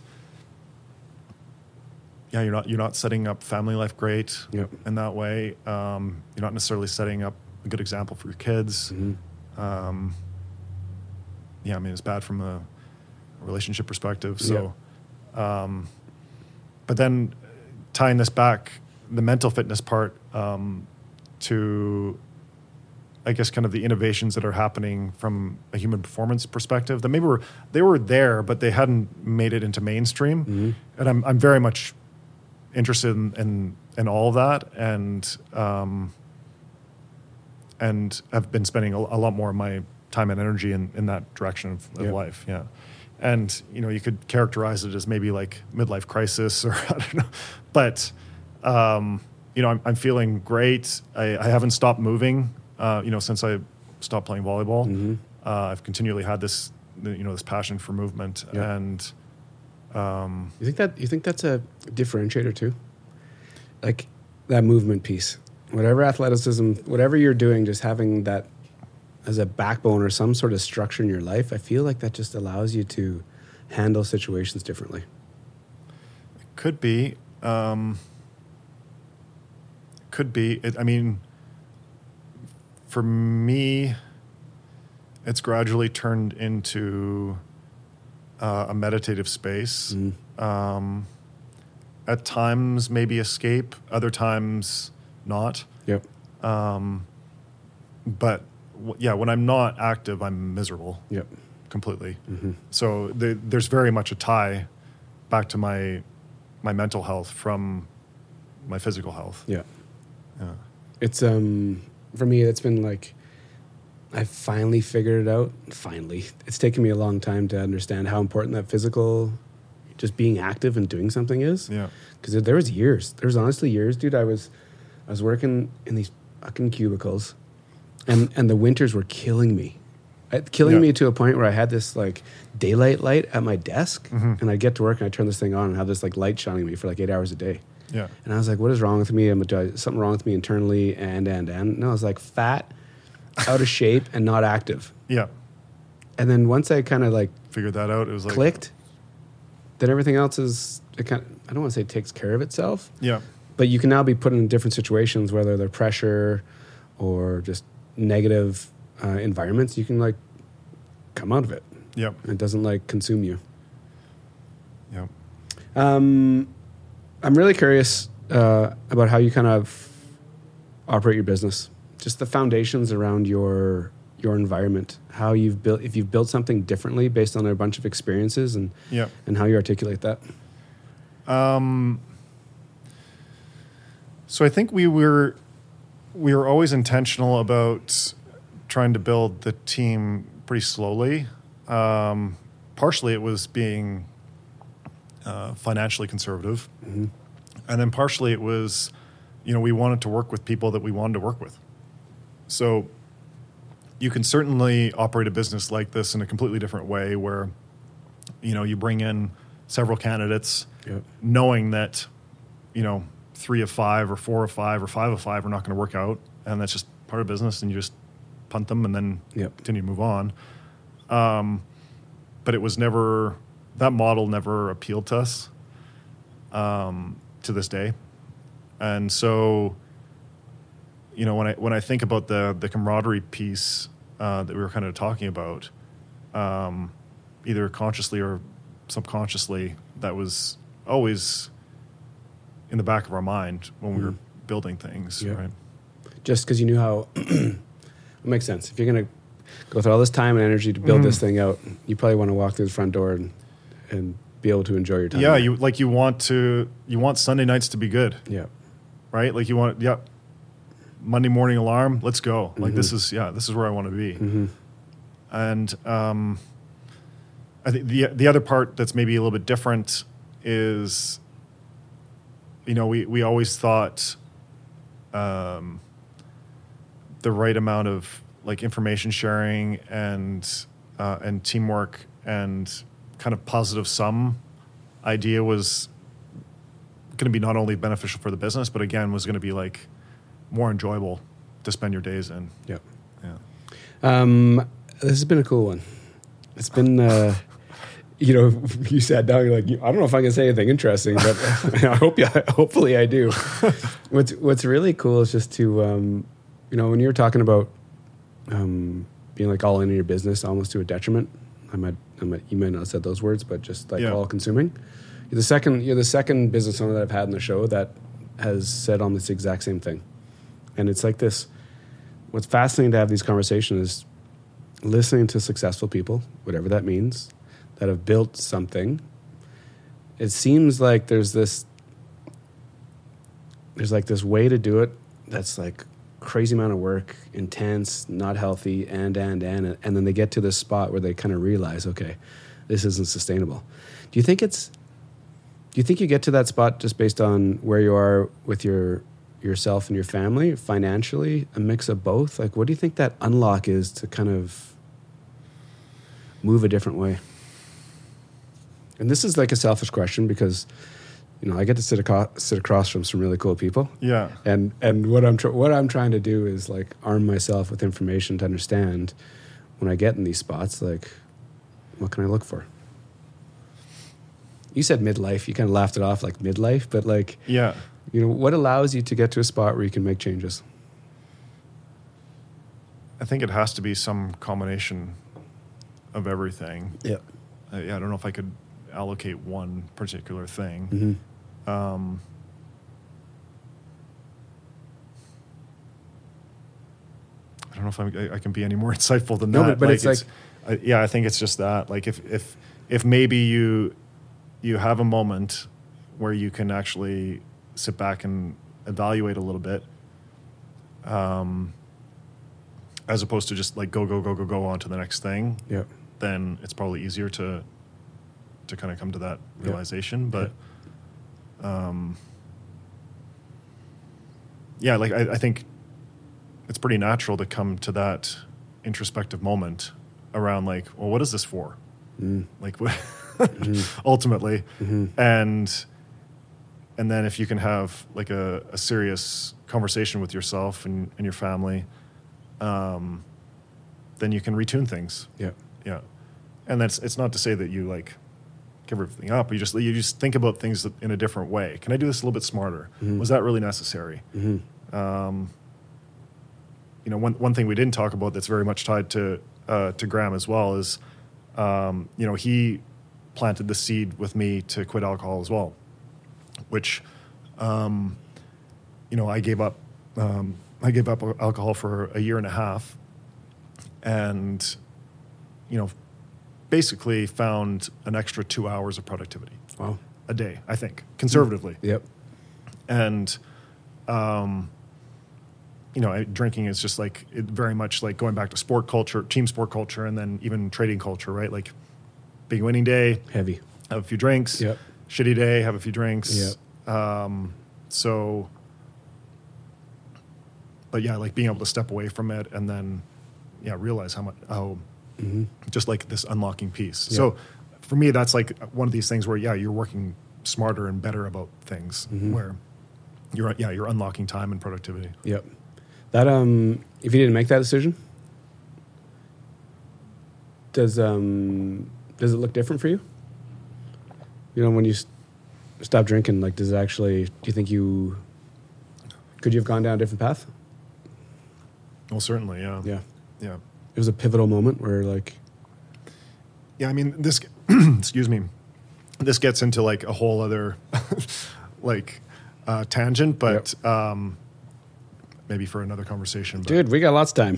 Yeah, you're not you're not setting up family life great Yep. in that way. Um, you're not necessarily setting up a good example for your kids. Mm-hmm. Um, yeah, I mean it's bad from a relationship perspective. So, um, but then tying this back, the mental fitness part um, to I guess kind of the innovations that are happening from a human performance perspective that maybe were they were there, but they hadn't made it into mainstream. Mm-hmm. And I'm I'm very much interested in in, in all of that, and um, and I've been spending a, a lot more of my time and energy in, in that direction of, of Yep. life. Yeah, and you know you could characterize it as maybe like midlife crisis, or I don't know, but um, you know I'm I'm feeling great. I, I haven't stopped moving. Uh, you know, since I stopped playing volleyball, Mm-hmm. uh, I've continually had this, you know, this passion for movement, Yeah. and um, You think that you think that's a differentiator too? Like that movement piece. Whatever athleticism, whatever you're doing, just having that as a backbone or some sort of structure in your life, I feel like that just allows you to handle situations differently. Could be. Um, could be. It, I mean, for me, it's gradually turned into uh, a meditative space. Mm. Um, at times, maybe escape. Other times, not. Yep. Um, but w- yeah, when I'm not active, I'm miserable. Yep. Completely. Mm-hmm. So the, there's very much a tie back to my my mental health from my physical health. Yeah. Yeah. It's um for me it's been like I finally figured it out. Finally. It's taken me a long time to understand how important that physical just being active and doing something is. Yeah. Cuz there was years. There was honestly years, dude. I was I was working in these fucking cubicles and and the winters were killing me. Uh, Killing Yeah. me to a point where I had this like daylight light at my desk, Mhm. and I'd get to work and I'd turn this thing on and have this like light shining me for like eight hours a day. Yeah. And I was like, what is wrong with me? Am I, something wrong with me internally and, and, and. And I was like fat, out of shape, and not active. Yeah. And then once I kind of like Figured that out. It was like clicked, then everything else is, it kind of, I don't want to say it takes care of itself, Yeah. but you can now be put in different situations, whether they're pressure or just negative uh, environments. You can like come out of it. Yeah. It doesn't like consume you. Yeah. Um, I'm really curious uh, about how you kind of operate your business, just the foundations around your your environment, how you've built, if you've built something differently based on a bunch of experiences, and Yeah. and how you articulate that. Um, so I think we were we were always intentional about trying to build the team pretty slowly. Um, partially, it was being uh, financially conservative, Mm-hmm. and then partially it was, you know, we wanted to work with people that we wanted to work with. So you can certainly operate a business like this in a completely different way, where, you know, you bring in several candidates, Yep. knowing that, you know, three of five or four of five or five of five are not going to work out, and that's just part of business, and you just punt them and then Yep. continue to move on. Um, but it was never, that model never appealed to us um, to this day. And so, you know, when I when I think about the the camaraderie piece uh, that we were kind of talking about, um, either consciously or subconsciously, that was always in the back of our mind when we were building things, Yeah. right? Just because you knew how, it makes sense. If you're going to go through all this time and energy to build this thing out, you probably want to walk through the front door and, and be able to enjoy your time. Yeah, there. you like you want to you want Sunday nights to be good, Yeah. right? Like you want, yeah, Monday morning alarm, let's go. Like Mhm. this is yeah, this is where I want to be. Mm-hmm. And um, I think the the other part that's maybe a little bit different is, you know, we we always thought um, the right amount of like information sharing and uh, and teamwork and kind of positive sum idea was going to be not only beneficial for the business, but again was going to be like more enjoyable to spend your days in. Yep. Yeah. Um, this has been a cool one. It's been, uh, you know, you sat down. You're like, I don't know if I can say anything interesting, but I hope you. Hopefully, I do. What's What's really cool is just to, um, you know, when you were talking about um, being like all in your business, almost to a detriment. I might, I might, you might not have said those words, but just like Yeah. all consuming. You're the second. You're the second business owner that I've had in the show that has said almost the exact same thing, and it's like this. What's fascinating to have these conversations is listening to successful people, whatever that means, that have built something. It seems like there's this there's like this way to do it that's like crazy amount of work, intense, not healthy, and and and and then they get to this spot where they kind of realize, okay, this isn't sustainable. Do you think it's do you think you get to that spot just based on where you are with your yourself and your family, financially, a mix of both? Like, what do you think that unlock is to kind of move a different way? And this is like a selfish question because, you know, I get to sit across, sit across from some really cool people. Yeah. And and what I'm tr- what I'm trying to do is like arm myself with information to understand when I get in these spots, like, what can I look for? You said midlife. You kind of laughed it off like midlife, but like, Yeah. you know, what allows you to get to a spot where you can make changes? I think it has to be some combination of everything. Yeah. Uh, yeah, I don't know if I could allocate one particular thing. Mm-hmm. Um, I don't know if I'm, I, I can be any more insightful than No, that. but- but it's like- I, yeah, I think it's just that. Like if if if maybe you you have a moment where you can actually sit back and evaluate a little bit, um, as opposed to just like go go go go go on to the next thing, Yeah. then it's probably easier to to kind of come to that Yeah. realization. But um, yeah, like I, I think it's pretty natural to come to that introspective moment around like, well, what is this for? Mm. Like, what Mm-hmm. ultimately, Mm-hmm. and and then if you can have like a, a serious conversation with yourself and, and your family, um, then you can retune things. Yeah. Yeah, and that's it's not to say that you like give everything up. You just you just think about things in a different way. Can I do this a little bit smarter? Mhm. Was that really necessary? Mm-hmm. Um, you know, one one thing we didn't talk about that's very much tied to uh, to Graham as well is, um, you know, he planted the seed with me to quit alcohol as well, which, um, you know, I gave up. Um, I gave up alcohol for a year and a half, and you know, basically found an extra two hours of productivity Wow. a day. I think conservatively. Yep. And um, you know, I- drinking is just like it very much like going back to sport culture, team sport culture, and then even trading culture, right? Like big winning day, Heavy. have a few drinks. Yep. Shitty day, have a few drinks. Yep. Um, so, but yeah, like being able to step away from it and then, yeah, realize how much how Mm-hmm. just like this unlocking piece. Yeah. So, for me, that's like one of these things where yeah, you're working smarter and better about things. Mhm. Where you're yeah, you're unlocking time and productivity. Yep. That um, if you didn't make that decision, does um, does it look different for you? You know, when you s- stop drinking, like, does it actually? Do you think you could you have gone down a different path? Well, certainly, yeah, Yeah. yeah. It was a pivotal moment where, like, Yeah, I mean, this, excuse me, this gets into like a whole other like uh, tangent, but um, maybe for another conversation. But, dude, we got lots of time.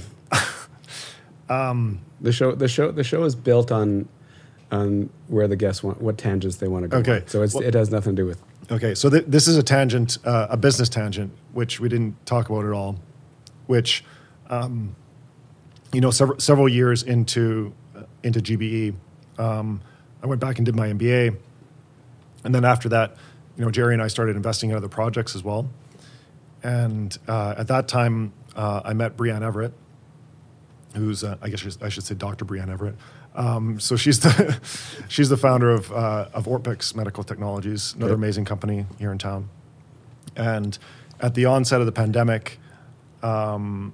um, the show, the show, the show is built on on where the guests want, what tangents they want to go. Okay. on. So it's, Well- it has nothing to do with. Okay, so th- this is a tangent, uh, a business tangent, which we didn't talk about at all, which, um, you know, several several years into uh, into G B E, um, I went back and did my M B A, and then after that, you know, Jerry and I started investing in other projects as well, and uh, at that time, uh, I met Brianne Everett, who's uh, I guess she's- I should say Doctor Brianne Everett. Um, so she's the she's the founder of uh, of Orpix Medical Technologies, another Yep. amazing company here in town. And at the onset of the pandemic, um,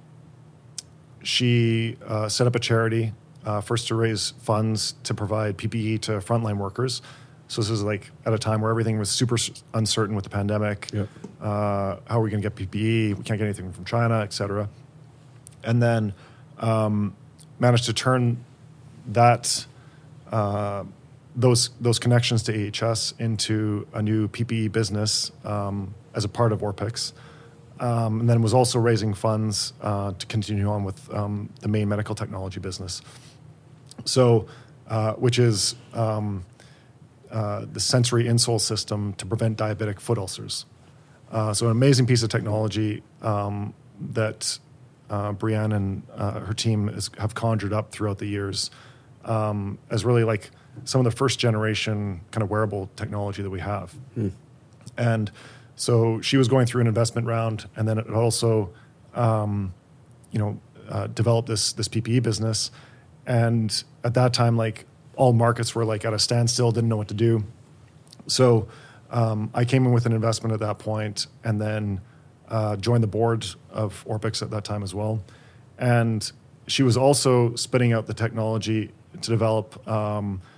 she uh, set up a charity uh, first to raise funds to provide P P E to frontline workers. So this is like at a time where everything was super s- uncertain with the pandemic. Yep. Uh, how are we going to get P P E? We can't get anything from China, et cetera. And then um, managed to turn that uh, those those connections to A H S into a new P P E business um, as a part of Orpix, um, and then was also raising funds uh, to continue on with um, the main medical technology business. So, uh, which is um, uh, the sensory insole system to prevent diabetic foot ulcers. Uh, so, an amazing piece of technology um, that uh, Brianne and uh, her team is, have conjured up throughout the years. Um, as really like some of the first generation kind of wearable technology that we have. Hmm. And so she was going through an investment round, and then it also, um, you know, uh, developed this this P P E business. And at that time, like all markets were like at a standstill, didn't know what to do. So um, I came in with an investment at that point, and then uh, joined the board of Orpix at that time as well. And she was also spitting out the technology to develop um,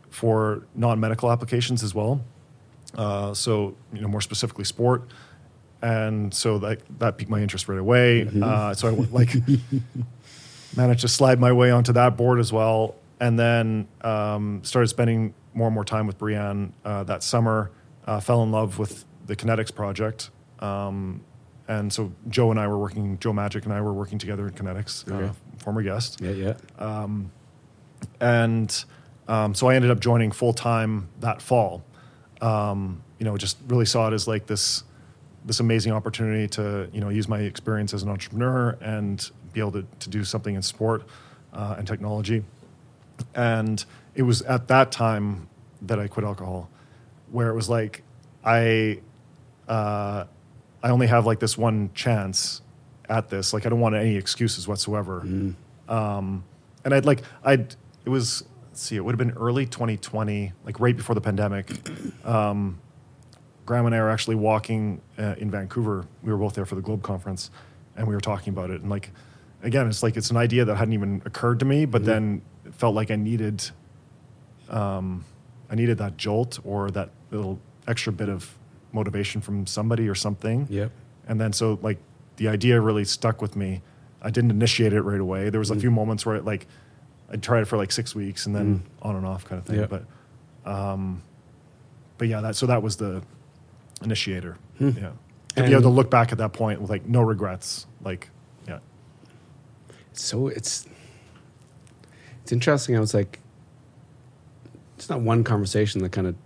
for non-medical applications as well. Uh, so, you know, more specifically sport. And so that, that piqued my interest right away. Mm-hmm. Uh, so I like managed to slide my way onto that board as well. And then um, started spending more and more time with Brianne uh, that summer. Uh, fell in love with the Kinetics project. Um, and so Joe and I were working, Joe Magic and I were working together in Kinetics, okay. uh, former guest. Yeah, yeah. Um, and um, so I ended up joining full-time that fall. Um, you know, just really saw it as like this this amazing opportunity to, you know, use my experience as an entrepreneur and be able to, to do something in sport uh, and technology. And it was at that time that I quit alcohol, where it was like, I, uh, I only have like this one chance at this. Like, I don't want any excuses whatsoever. Mm. Um, and I'd like, I'd, it was, let's see, it would have been early twenty twenty, like right before the pandemic. Um, Graham and I were actually walking uh, in Vancouver. We were both there for the Globe Conference, and we were talking about it. And like, again, it's like, it's an idea that hadn't even occurred to me, but mm. then it felt like I needed, um, I needed that jolt or that little extra bit of motivation from somebody or something. Yep. And then so like the idea really stuck with me. I didn't initiate it right away. There was a mm. few moments where it, like I tried it for like six weeks and then mm. on and off kind of thing. Yep. But, um, but yeah, that so that was the initiator. Hmm. Yeah. To be able to look back at that point with like no regrets. Like, yeah. So it's it's interesting. I was like, it's not one conversation that kind of,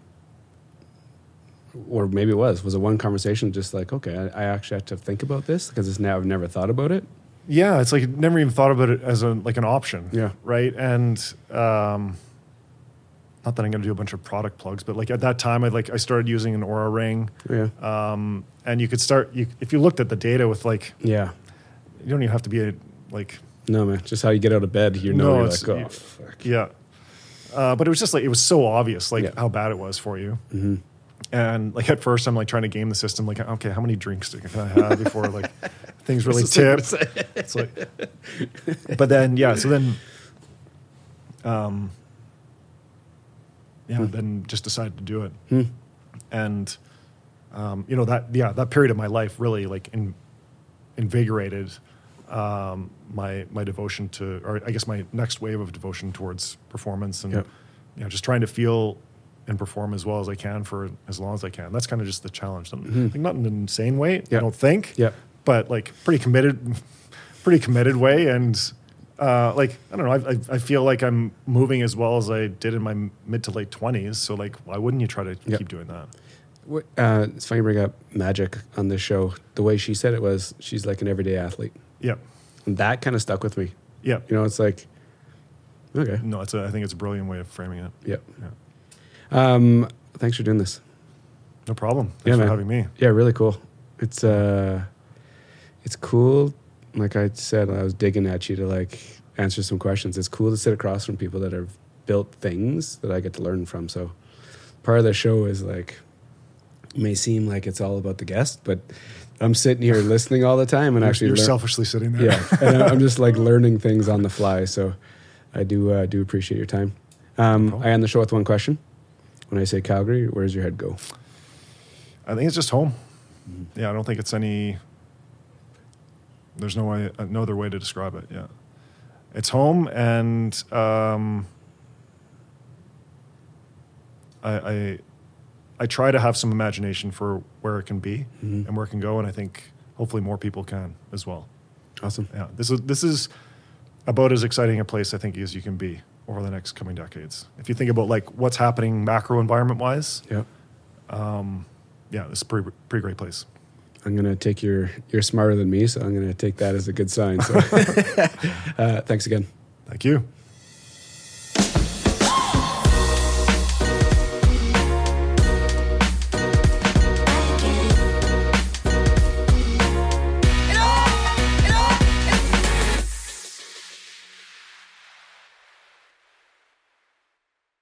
or maybe it was, was it one conversation just like, okay, I, I actually have to think about this because it's now I've never thought about it. Yeah, it's like I never even thought about it as a like an option. Yeah. Right. And um, not that I'm going to do a bunch of product plugs, but like at that time, I like I started using an Oura ring. Yeah. Um, and you could start you if you looked at the data with like yeah, you don't even have to be a like no man, just how you get out of bed. You know, no, you're it's, like, oh, you, fuck. Yeah. Uh, but it was just like it was so obvious like yeah. how bad it was for you. Mm-hmm. And like at first, I'm like trying to game the system. Like, okay, how many drinks can I have before like things really tip? It's like, but then yeah, so then, um, yeah, hmm. then just decided to do it, hmm. and um, you know that yeah that period of my life really like in, invigorated um, my my devotion to, or I guess my next wave of devotion towards performance and yep. you know just trying to feel and perform as well as I can for as long as I can. That's kind of just the challenge. Mm-hmm. Like not in an insane way, yep. I don't think, yep. but like pretty committed, pretty committed way. And uh, like, I don't know, I, I, I feel like I'm moving as well as I did in my mid to late twenties. So like, why wouldn't you try to yep. keep doing that? Uh, it's funny you bring up Magic on this show. The way she said it was, she's like an everyday athlete. Yep. And that kind of stuck with me. Yep. You know, it's like, okay. No, it's a, I think it's a brilliant way of framing it. Yep. Yeah. Um, thanks for doing this. No problem. Thanks yeah, for man. having me. Yeah, really cool. It's uh, it's cool. Like I said, I was digging at you to like answer some questions. It's cool to sit across from people that have built things that I get to learn from. So part of the show is like, it may seem like it's all about the guest, but I'm sitting here listening all the time and you're, actually you're lear- selfishly sitting there. Yeah, and I'm just like learning things on the fly. So I do uh, do appreciate your time. Um, no I end the show with one question. When I say Calgary, where does your head go? I think it's just home. Mm-hmm. Yeah, I don't think it's any. There's no way, no other way to describe it. Yeah, it's home, and um, I, I, I try to have some imagination for where it can be mm-hmm. and where it can go, and I think hopefully more people can as well. Awesome. Yeah, this is this is about as exciting a place I think as you can be over the next coming decades. If you think about like what's happening macro environment wise, yeah, um, yeah, it's a pretty pretty great place. I'm gonna take your you're smarter than me, so I'm gonna take that as a good sign. So, uh, thanks again. Thank you.